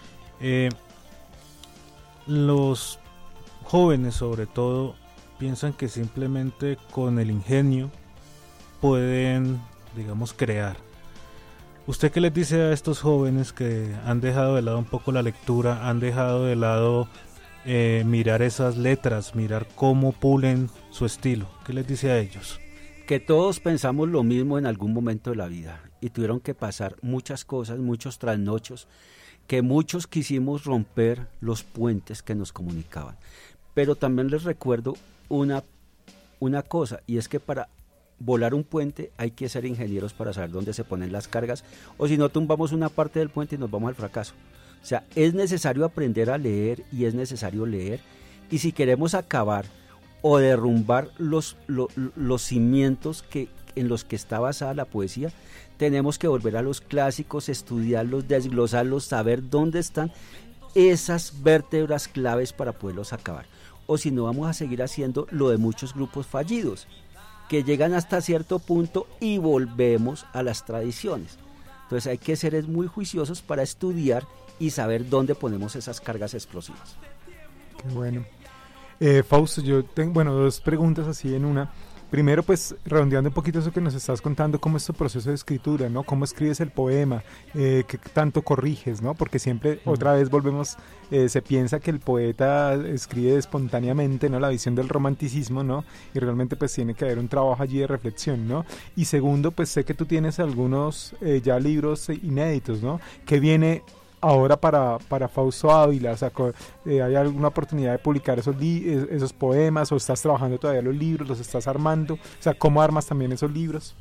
los jóvenes sobre todo piensan que simplemente con el ingenio pueden, digamos, crear. ¿Usted qué les dice a estos jóvenes que han dejado de lado un poco la lectura, han dejado de lado mirar esas letras, mirar cómo pulen su estilo? ¿Qué les dice a ellos? Que todos pensamos lo mismo en algún momento de la vida, y tuvieron que pasar muchas cosas, muchos trasnochos, que muchos quisimos romper los puentes que nos comunicaban. Pero también les recuerdo una cosa, y es que para volar un puente hay que ser ingenieros para saber dónde se ponen las cargas, o si no tumbamos una parte del puente y nos vamos al fracaso. O sea, es necesario aprender a leer, y es necesario leer, y si queremos acabar o derrumbar los cimientos en los que está basada la poesía, tenemos que volver a los clásicos, estudiarlos, desglosarlos, saber dónde están esas vértebras claves para poderlos acabar. O si no, vamos a seguir haciendo lo de muchos grupos fallidos, que llegan hasta cierto punto y volvemos a las tradiciones. Entonces hay que ser muy juiciosos para estudiar y saber dónde ponemos esas cargas explosivas. Qué bueno. Fausto, yo tengo dos preguntas así en una. primero pues redondeando un poquito eso que nos estás contando, cómo es tu proceso de escritura, ¿no? Cómo escribes el poema, qué tanto corriges, ¿no? Porque siempre otra vez volvemos, se piensa que el poeta escribe espontáneamente, ¿no? La visión del romanticismo, ¿no? Y realmente pues tiene que haber un trabajo allí de reflexión, ¿no? Y segundo, pues sé que tú tienes algunos ya libros inéditos, ¿no? Que viene ahora para Fausto Ávila, o sea, ¿hay alguna oportunidad de publicar esos poemas o estás trabajando todavía los libros, los estás armando? O sea, ¿cómo armas también esos libros?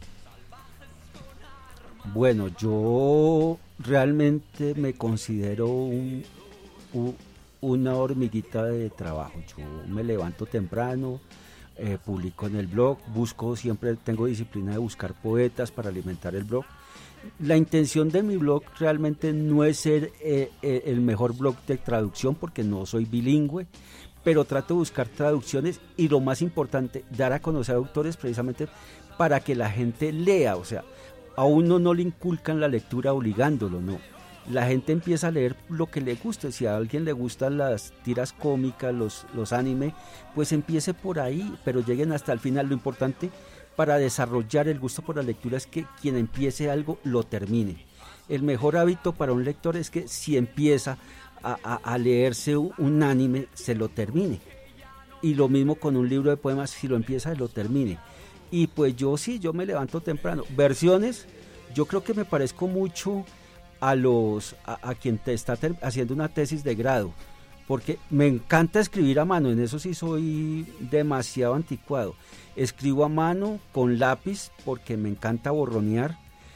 Bueno, yo realmente me considero una hormiguita de trabajo. Yo me levanto temprano, publico en el blog, siempre tengo disciplina de buscar poetas para alimentar el blog. La intención de mi blog realmente no es ser el mejor blog de traducción, porque no soy bilingüe, pero trato de buscar traducciones y, lo más importante, dar a conocer a autores precisamente para que la gente lea. O sea, a uno no le inculcan la lectura obligándolo, no. La gente empieza a leer lo que le gusta. Si a alguien le gustan las tiras cómicas, los anime, pues empiece por ahí, pero lleguen hasta el final. Lo importante para desarrollar el gusto por la lectura es que quien empiece algo lo termine. El mejor hábito para un lector es que si empieza a leerse un anime, se lo termine. Y lo mismo con un libro de poemas, si lo empieza, lo termine. Y pues yo me levanto temprano. Versiones, yo creo que me parezco mucho a quien te está haciendo una tesis de grado, porque me encanta escribir a mano, en eso sí soy demasiado anticuado. Escribo a mano con lápiz porque me encanta borronear.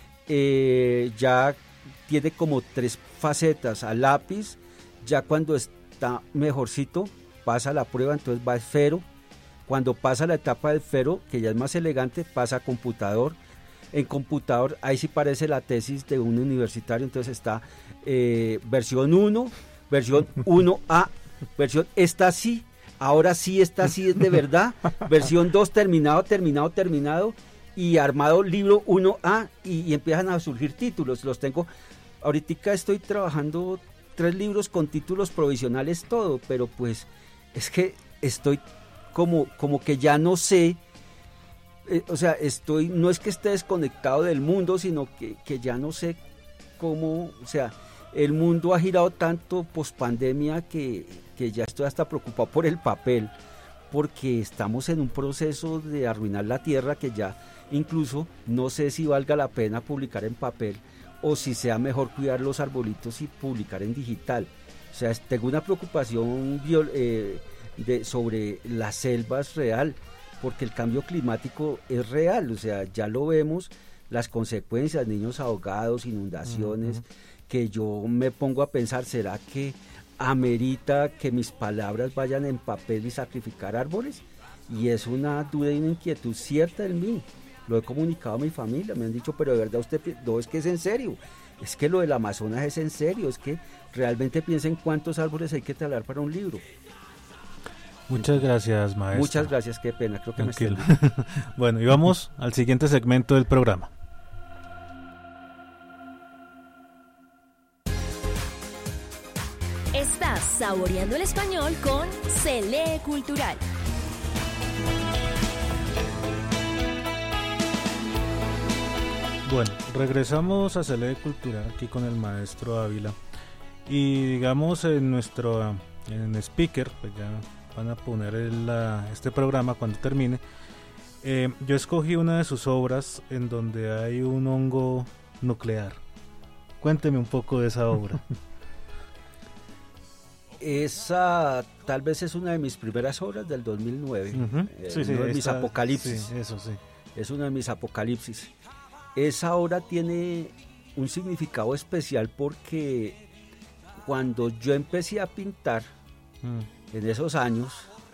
Ya tiene como 3 facetas a lápiz. Ya cuando está mejorcito pasa la prueba, entonces va a esfero. Cuando pasa la etapa del esfero, que ya es más elegante, pasa a computador. En computador ahí sí parece la tesis de un universitario, entonces está versión 1, versión 1A, versión esta sí. Ahora sí, esta sí es de verdad. Versión 2, terminado. Y armado libro 1A y empiezan a surgir títulos. Los tengo. Ahorita estoy trabajando 3 libros con títulos provisionales, todo. Pero pues es que estoy como que ya no sé. O sea, no es que esté desconectado del mundo, sino que ya no sé cómo. O sea, el mundo ha girado tanto pospandemia que ya estoy hasta preocupado por el papel, porque estamos en un proceso de arruinar la tierra que ya incluso no sé si valga la pena publicar en papel o si sea mejor cuidar los arbolitos y publicar en digital. O sea, tengo una preocupación sobre las selvas real, porque el cambio climático es real, o sea, ya lo vemos, las consecuencias, niños ahogados, inundaciones, que yo me pongo a pensar, ¿será que amerita que mis palabras vayan en papel y sacrificar árboles? Y es una duda y una inquietud cierta en mí. Lo he comunicado a mi familia, me han dicho, pero de verdad usted, no, es que es en serio, es que lo del Amazonas es en serio, es que realmente piensa en cuántos árboles hay que talar para un libro. Muchas gracias, maestro. Muchas gracias, qué pena, creo que tranquilo. Bueno, y vamos al siguiente segmento del programa. Estás saboreando el español con Se Lee Cultural. Bueno, regresamos a Se Lee Cultural aquí con el maestro Ávila. Y digamos en speaker, pues ya van a poner este programa cuando termine. Yo escogí una de sus obras en donde hay un hongo nuclear. Cuénteme un poco de esa obra. Esa tal vez es una de mis primeras obras del 2009. Uh-huh. Uno de mis apocalipsis. Sí, eso sí. Es uno de mis apocalipsis. Esa obra tiene un significado especial porque cuando yo empecé a pintar en esos años,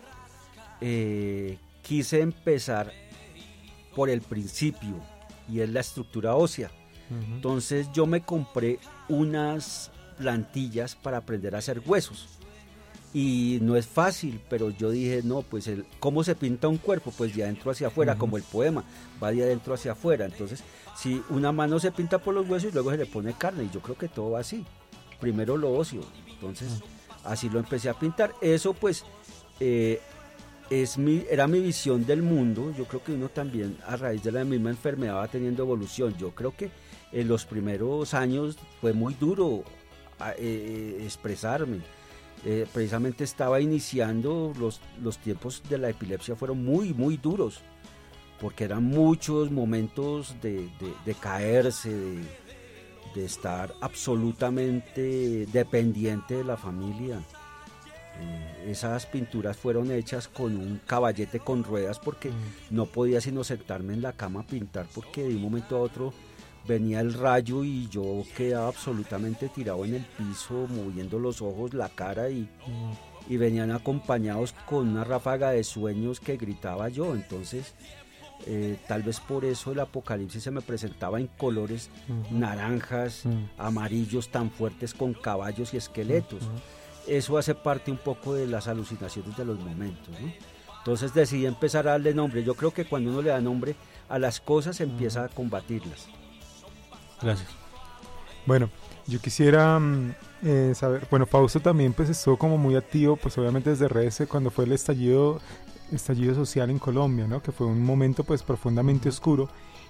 quise empezar por el principio, y es la estructura ósea. Uh-huh. Entonces yo me compré unas plantillas para aprender a hacer huesos. Y no es fácil, pero yo dije, no, pues ¿cómo se pinta un cuerpo? Pues de adentro hacia afuera, como el poema, va de adentro hacia afuera. Entonces, si una mano se pinta por los huesos y luego se le pone carne, y yo creo que todo va así. Primero lo óseo. Entonces, así lo empecé a pintar. Eso pues era mi visión del mundo. Yo creo que uno también a raíz de la misma enfermedad va teniendo evolución. Yo creo que en los primeros años fue muy duro expresarme. Precisamente estaba iniciando, los tiempos de la epilepsia fueron muy, muy duros, porque eran muchos momentos de caerse, de estar absolutamente dependiente de la familia. Esas pinturas fueron hechas con un caballete con ruedas, porque no podía sino sentarme en la cama a pintar, porque de un momento a otro venía el rayo y yo quedaba absolutamente tirado en el piso, moviendo los ojos, la cara, y venían acompañados con una ráfaga de sueños que gritaba yo. Entonces tal vez por eso el apocalipsis se me presentaba en colores naranjas, amarillos tan fuertes, con caballos y esqueletos. Eso hace parte un poco de las alucinaciones de los momentos, ¿no? Entonces decidí empezar a darle nombre. Yo creo que cuando uno le da nombre a las cosas, empieza a combatirlas. Gracias. Bueno, yo quisiera saber, bueno, Fausto también pues estuvo como muy activo, pues obviamente desde redes cuando fue el estallido social en Colombia, ¿no? Que fue un momento pues profundamente oscuro,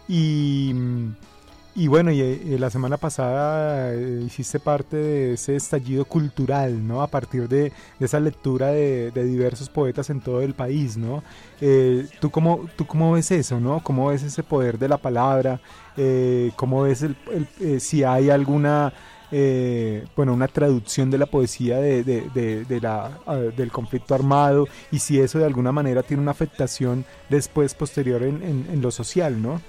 y bueno, y la semana pasada hiciste parte de ese estallido cultural, ¿no? A partir de esa lectura de diversos poetas en todo el país, ¿no? ¿Tú cómo ves eso, ¿no? ¿Cómo ves ese poder de la palabra? ¿Cómo ves si hay alguna, una traducción de la poesía del conflicto armado, y si eso de alguna manera tiene una afectación después, posterior en lo social, ¿no?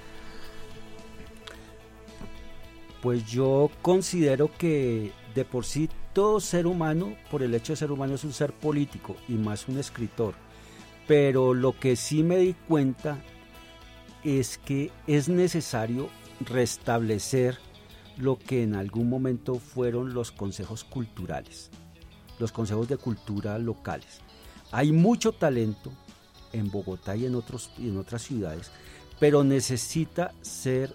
Pues yo considero que de por sí todo ser humano, por el hecho de ser humano, es un ser político, y más un escritor. Pero lo que sí me di cuenta es que es necesario restablecer lo que en algún momento fueron los consejos culturales, los consejos de cultura locales. Hay mucho talento en Bogotá y en otras ciudades, pero necesita ser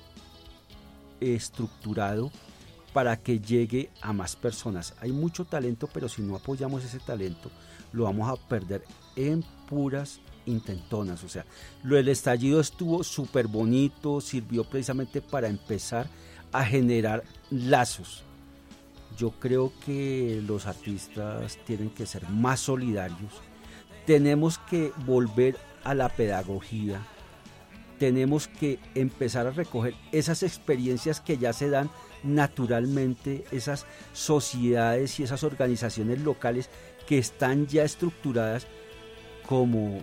estructurado para que llegue a más personas. Hay mucho talento, pero si no apoyamos ese talento, lo vamos a perder en puras intentonas. O sea, el estallido estuvo súper bonito, sirvió precisamente para empezar a generar lazos. Yo creo que los artistas tienen que ser más solidarios, tenemos que volver a la pedagogía, tenemos que empezar a recoger esas experiencias que ya se dan naturalmente, esas sociedades y esas organizaciones locales que están ya estructuradas, como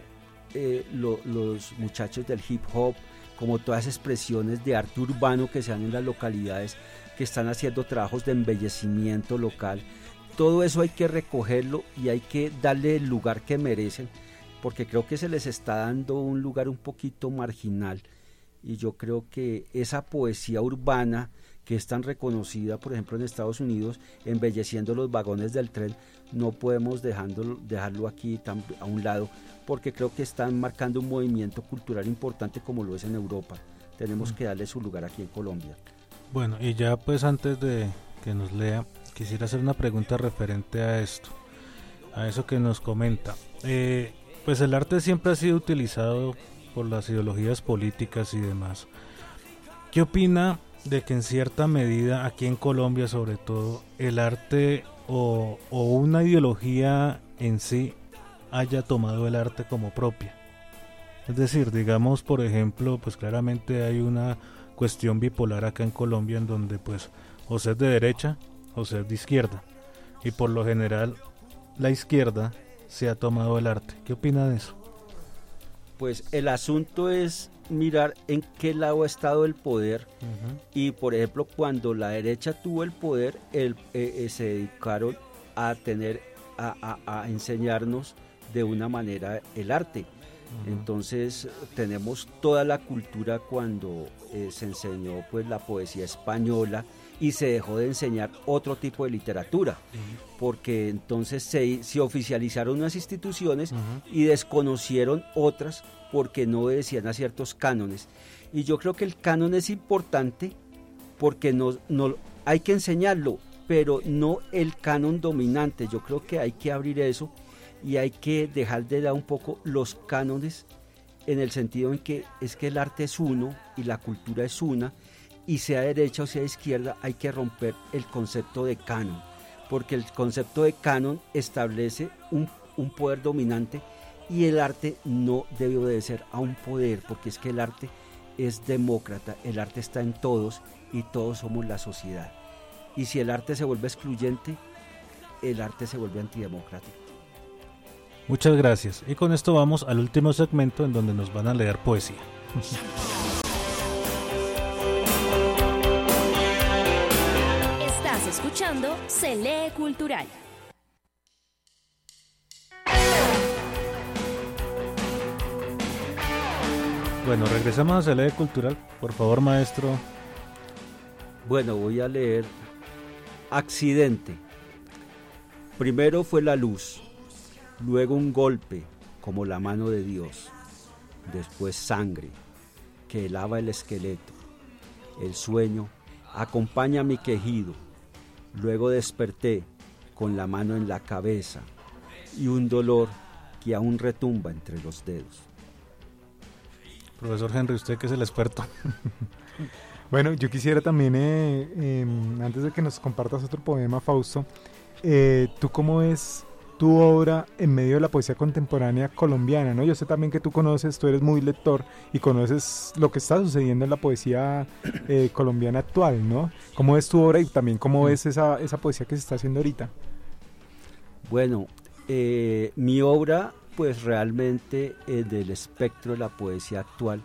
los muchachos del hip hop, como todas esas expresiones de arte urbano que se dan en las localidades, que están haciendo trabajos de embellecimiento local. Todo eso hay que recogerlo y hay que darle el lugar que merecen, porque creo que se les está dando un lugar un poquito marginal, y yo creo que esa poesía urbana que es tan reconocida, por ejemplo en Estados Unidos, embelleciendo los vagones del tren, no podemos dejarlo aquí a un lado, porque creo que están marcando un movimiento cultural importante como lo es en Europa. Tenemos que darle su lugar aquí en Colombia. Bueno, y ya pues antes de que nos lea, quisiera hacer una pregunta referente a esto, a eso que nos comenta. Pues el arte siempre ha sido utilizado por las ideologías políticas y demás. ¿Qué opina de que en cierta medida aquí en Colombia, sobre todo, el arte o una ideología en sí haya tomado el arte como propia? Es decir, digamos, por ejemplo, pues claramente hay una cuestión bipolar acá en Colombia, en donde pues o se es de derecha o se es de izquierda, y por lo general la izquierda se ha tomado el arte. ¿Qué opina de eso? Pues el asunto es mirar en qué lado ha estado el poder, y por ejemplo cuando la derecha tuvo el poder, se dedicaron a enseñarnos de una manera el arte. Entonces tenemos toda la cultura cuando se enseñó pues la poesía española, y se dejó de enseñar otro tipo de literatura, porque entonces se oficializaron unas instituciones y desconocieron otras porque no obedecían a ciertos cánones. Y yo creo que el canon es importante porque no hay que enseñarlo, pero no el canon dominante. Yo creo que hay que abrir eso y hay que dejar de lado un poco los cánones, en el sentido en que es que el arte es uno y la cultura es una, y sea derecha o sea izquierda, hay que romper el concepto de canon, porque el concepto de canon establece un poder dominante, y el arte no debe obedecer a un poder, porque es que el arte es demócrata, el arte está en todos y todos somos la sociedad. Y si el arte se vuelve excluyente, el arte se vuelve antidemocrático. Muchas gracias. Y con esto vamos al último segmento en donde nos van a leer poesía. Estás escuchando Se Lee Cultural. Bueno, regresamos a Se Lee Cultural. Por favor, maestro. Bueno, voy a leer Accidente. Primero fue la luz, luego un golpe, como la mano de Dios, después sangre, que helaba el esqueleto. El sueño acompaña mi quejido, luego desperté con la mano en la cabeza y un dolor que aún retumba entre los dedos. Profesor Henry, usted que es el experto. Bueno, yo quisiera también, antes de que nos compartas otro poema, Fausto, ¿tú cómo ves tu obra en medio de la poesía contemporánea colombiana, ¿no? Yo sé también que tú eres muy lector y conoces lo que está sucediendo en la poesía colombiana actual, ¿no? ¿Cómo ves tu obra y también cómo ves esa poesía que se está haciendo ahorita? Bueno, mi obra, pues realmente del espectro de la poesía actual,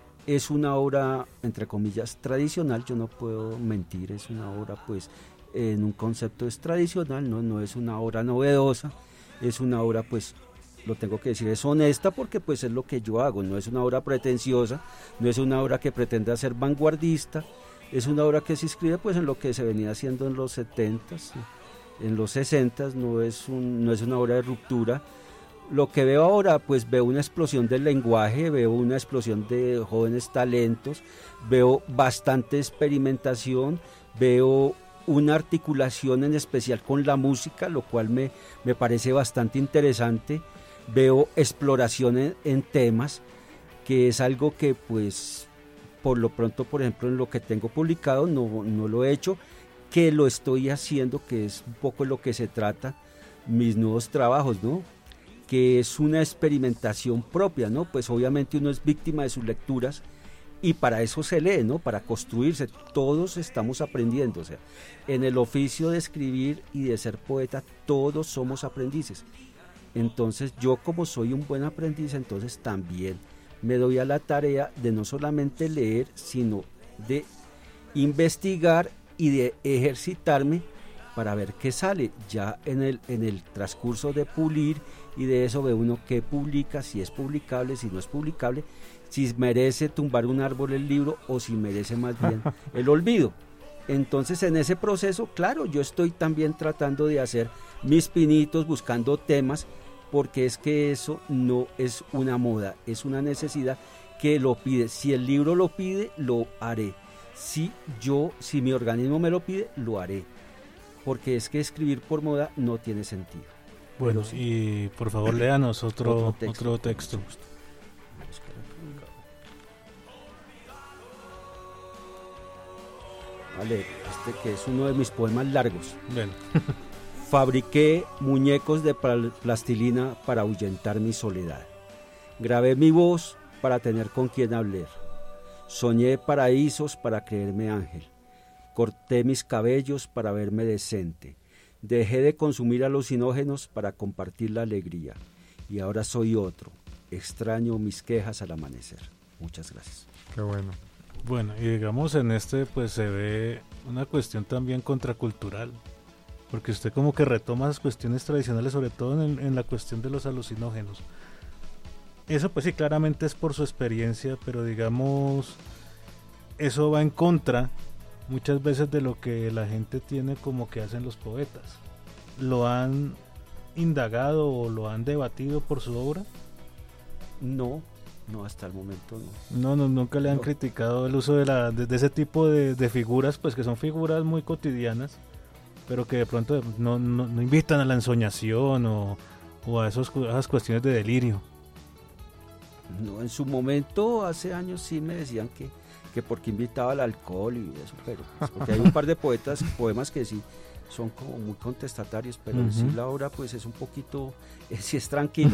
es una obra, entre comillas, tradicional, yo no puedo mentir, es una obra pues en un concepto es tradicional, no es una obra novedosa, es una obra pues, lo tengo que decir, es honesta porque pues es lo que yo hago, no es una obra pretenciosa, no es una obra que pretenda ser vanguardista, es una obra que se inscribe pues en lo que se venía haciendo en los 70s, en los 60s, no es una obra de ruptura. Lo que veo ahora, pues veo una explosión del lenguaje, veo una explosión de jóvenes talentos, veo bastante experimentación, veo una articulación en especial con la música, lo cual me parece bastante interesante, veo exploración en temas, que es algo que pues por lo pronto, por ejemplo, en lo que tengo publicado no lo he hecho, que lo estoy haciendo, que es un poco lo que se trata mis nuevos trabajos, ¿no? Que es una experimentación propia, ¿no? Pues obviamente uno es víctima de sus lecturas y para eso se lee, ¿no? Para construirse, todos estamos aprendiendo, o sea, en el oficio de escribir y de ser poeta, todos somos aprendices. Entonces yo como soy un buen aprendiz, entonces también me doy a la tarea de no solamente leer, sino de investigar y de ejercitarme para ver qué sale. Ya en el transcurso de pulir y de eso ve uno qué publica, si es publicable, si no es publicable, si merece tumbar un árbol el libro o si merece más bien el olvido. Entonces en ese proceso, claro, yo estoy también tratando de hacer mis pinitos, buscando temas, porque es que eso no es una moda, es una necesidad que lo pide. Si el libro lo pide, lo haré. Si mi organismo me lo pide, lo haré. Porque es que escribir por moda no tiene sentido. Bueno, y por favor léanos otro texto. Vale, que es uno de mis poemas largos. Bueno. Fabriqué muñecos de plastilina para ahuyentar mi soledad. Grabé mi voz para tener con quien hablar. Soñé paraísos para creerme ángel. Corté mis cabellos para verme decente. Dejé de consumir alucinógenos para compartir la alegría. Y ahora soy otro. Extraño mis quejas al amanecer. Muchas gracias. Qué bueno. Bueno, y digamos pues se ve una cuestión también contracultural. Porque usted como que retoma las cuestiones tradicionales, sobre todo en la cuestión de los alucinógenos. Eso pues sí, claramente es por su experiencia, pero digamos, eso va en contra muchas veces de lo que la gente tiene como que hacen los poetas. ¿Lo han indagado o lo han debatido por su obra? No, hasta el momento no. Nunca le han criticado el uso de ese tipo de figuras, pues que son figuras muy cotidianas, pero que de pronto no invitan a la ensoñación o o a esas cuestiones de delirio? No, en su momento, hace años sí me decían que porque invitaba al alcohol y eso, pero pues, porque hay un par de poemas que sí son como muy contestatarios, pero en sí la obra pues es un poquito, sí es tranquila.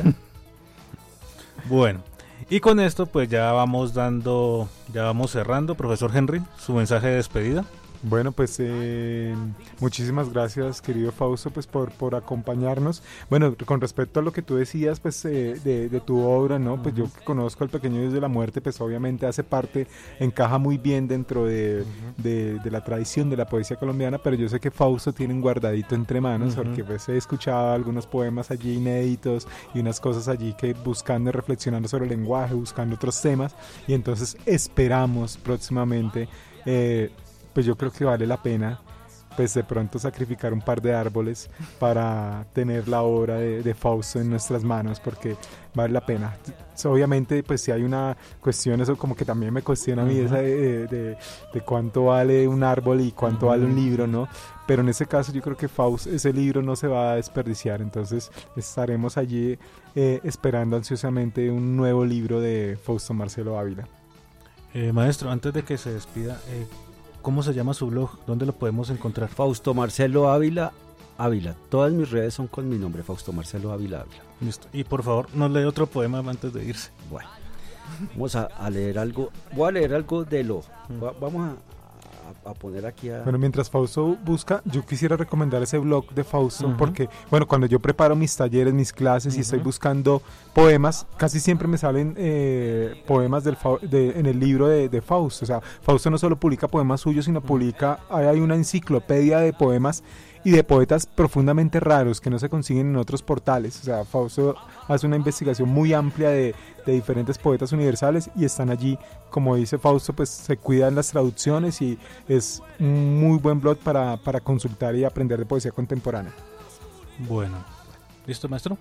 Bueno, y con esto pues ya vamos cerrando. Profesor Henry, su mensaje de despedida. Bueno, pues muchísimas gracias, querido Fausto, pues por acompañarnos. Bueno, con respecto a lo que tú decías, pues de tu obra, ¿no? Pues yo que conozco al Pequeño Dios de la Muerte, pues obviamente encaja muy bien dentro de la tradición de la poesía colombiana, pero yo sé que Fausto tiene un guardadito entre manos, porque pues he escuchado algunos poemas allí inéditos y unas cosas allí que buscando y reflexionando sobre el lenguaje, buscando otros temas, y entonces esperamos próximamente... pues yo creo que vale la pena pues de pronto sacrificar un par de árboles para tener la obra de Fausto en nuestras manos, porque vale la pena. Obviamente pues si hay una cuestión, eso como que también me cuestiona a mí esa de cuánto vale un árbol y cuánto vale un libro, ¿no? Pero en ese caso yo creo que Fausto, ese libro no se va a desperdiciar, entonces estaremos allí esperando ansiosamente un nuevo libro de Fausto Marcelo Ávila. Maestro, antes de que se despida, ¿cómo se llama su blog? ¿Dónde lo podemos encontrar? Fausto Marcelo Ávila. Todas mis redes son con mi nombre, Fausto Marcelo Ávila. Listo. Y por favor, nos lee otro poema antes de irse. Bueno, vamos a leer algo. Voy a leer algo de lo... Vamos a poner aquí a... Bueno, mientras Fausto busca, yo quisiera recomendar ese blog de Fausto, porque, bueno, cuando yo preparo mis talleres, mis clases y estoy buscando poemas, casi siempre me salen poemas en el libro de Fausto. O sea, Fausto no solo publica poemas suyos, sino hay una enciclopedia de poemas y de poetas profundamente raros que no se consiguen en otros portales. O sea, Fausto hace una investigación muy amplia de diferentes poetas universales y están allí, como dice Fausto, pues se cuidan las traducciones y es un muy buen blog para consultar y aprender de poesía contemporánea. Bueno, ¿listo, maestro?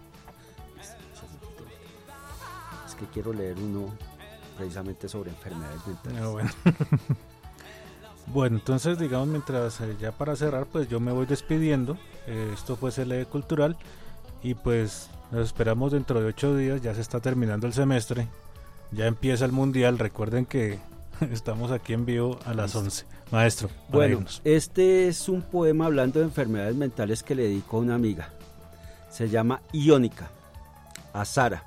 Es que quiero leer uno precisamente sobre enfermedades mentales. Bueno. Bueno, entonces digamos, mientras ya para cerrar, pues yo me voy despidiendo. Esto fue CLE Cultural y pues nos esperamos dentro de 8 días. Ya se está terminando el semestre, ya empieza el mundial. Recuerden que estamos aquí en vivo a las 11. Maestro, bueno, este es un poema hablando de enfermedades mentales que le dedico a una amiga. Se llama Iónica, a Sara.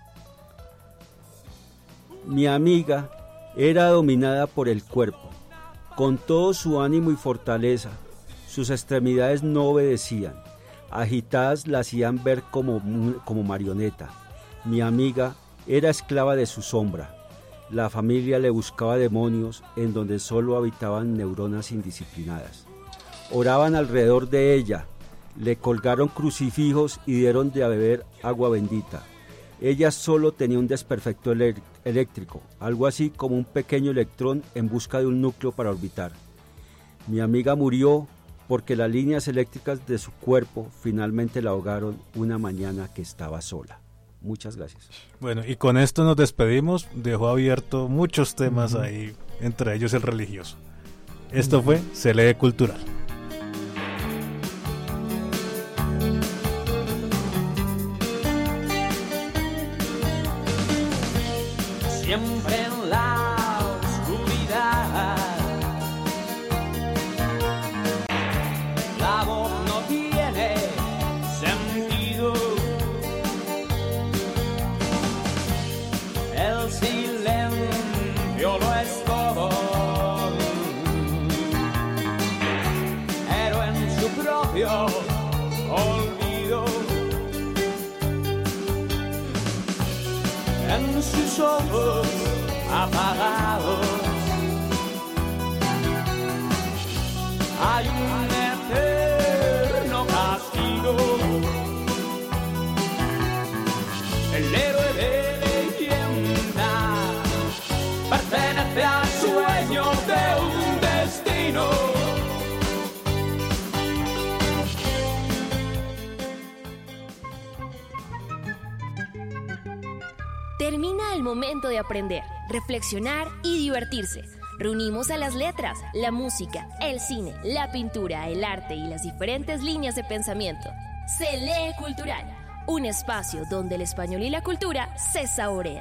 Mi amiga era dominada por el cuerpo. Con todo su ánimo y fortaleza, sus extremidades no obedecían. Agitadas la hacían ver como marioneta. Mi amiga era esclava de su sombra. La familia le buscaba demonios en donde solo habitaban neuronas indisciplinadas. Oraban alrededor de ella, le colgaron crucifijos y dieron de beber agua bendita. Ella solo tenía un desperfecto eléctrico, algo así como un pequeño electrón en busca de un núcleo para orbitar. Mi amiga murió porque las líneas eléctricas de su cuerpo finalmente la ahogaron una mañana que estaba sola. Muchas gracias. Bueno, y con esto nos despedimos. Dejó abierto muchos temas ahí, entre ellos el religioso. Esto fue CLE Cultural. Siempre en la oscuridad, la voz no tiene sentido, el silencio lo es todo, pero en su propio olvido, en sus ojos apagados hay un eterno castigo. El héroe de leyenda pertenece al sueño de un destino. Termina el momento de aprender, reflexionar y divertirse. Reunimos a las letras, la música, el cine, la pintura, el arte y las diferentes líneas de pensamiento. CLE Cultural, un espacio donde el español y la cultura se saborean.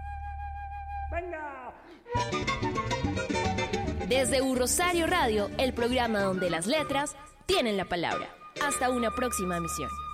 Desde U Rosario Radio, el programa donde las letras tienen la palabra. Hasta una próxima emisión.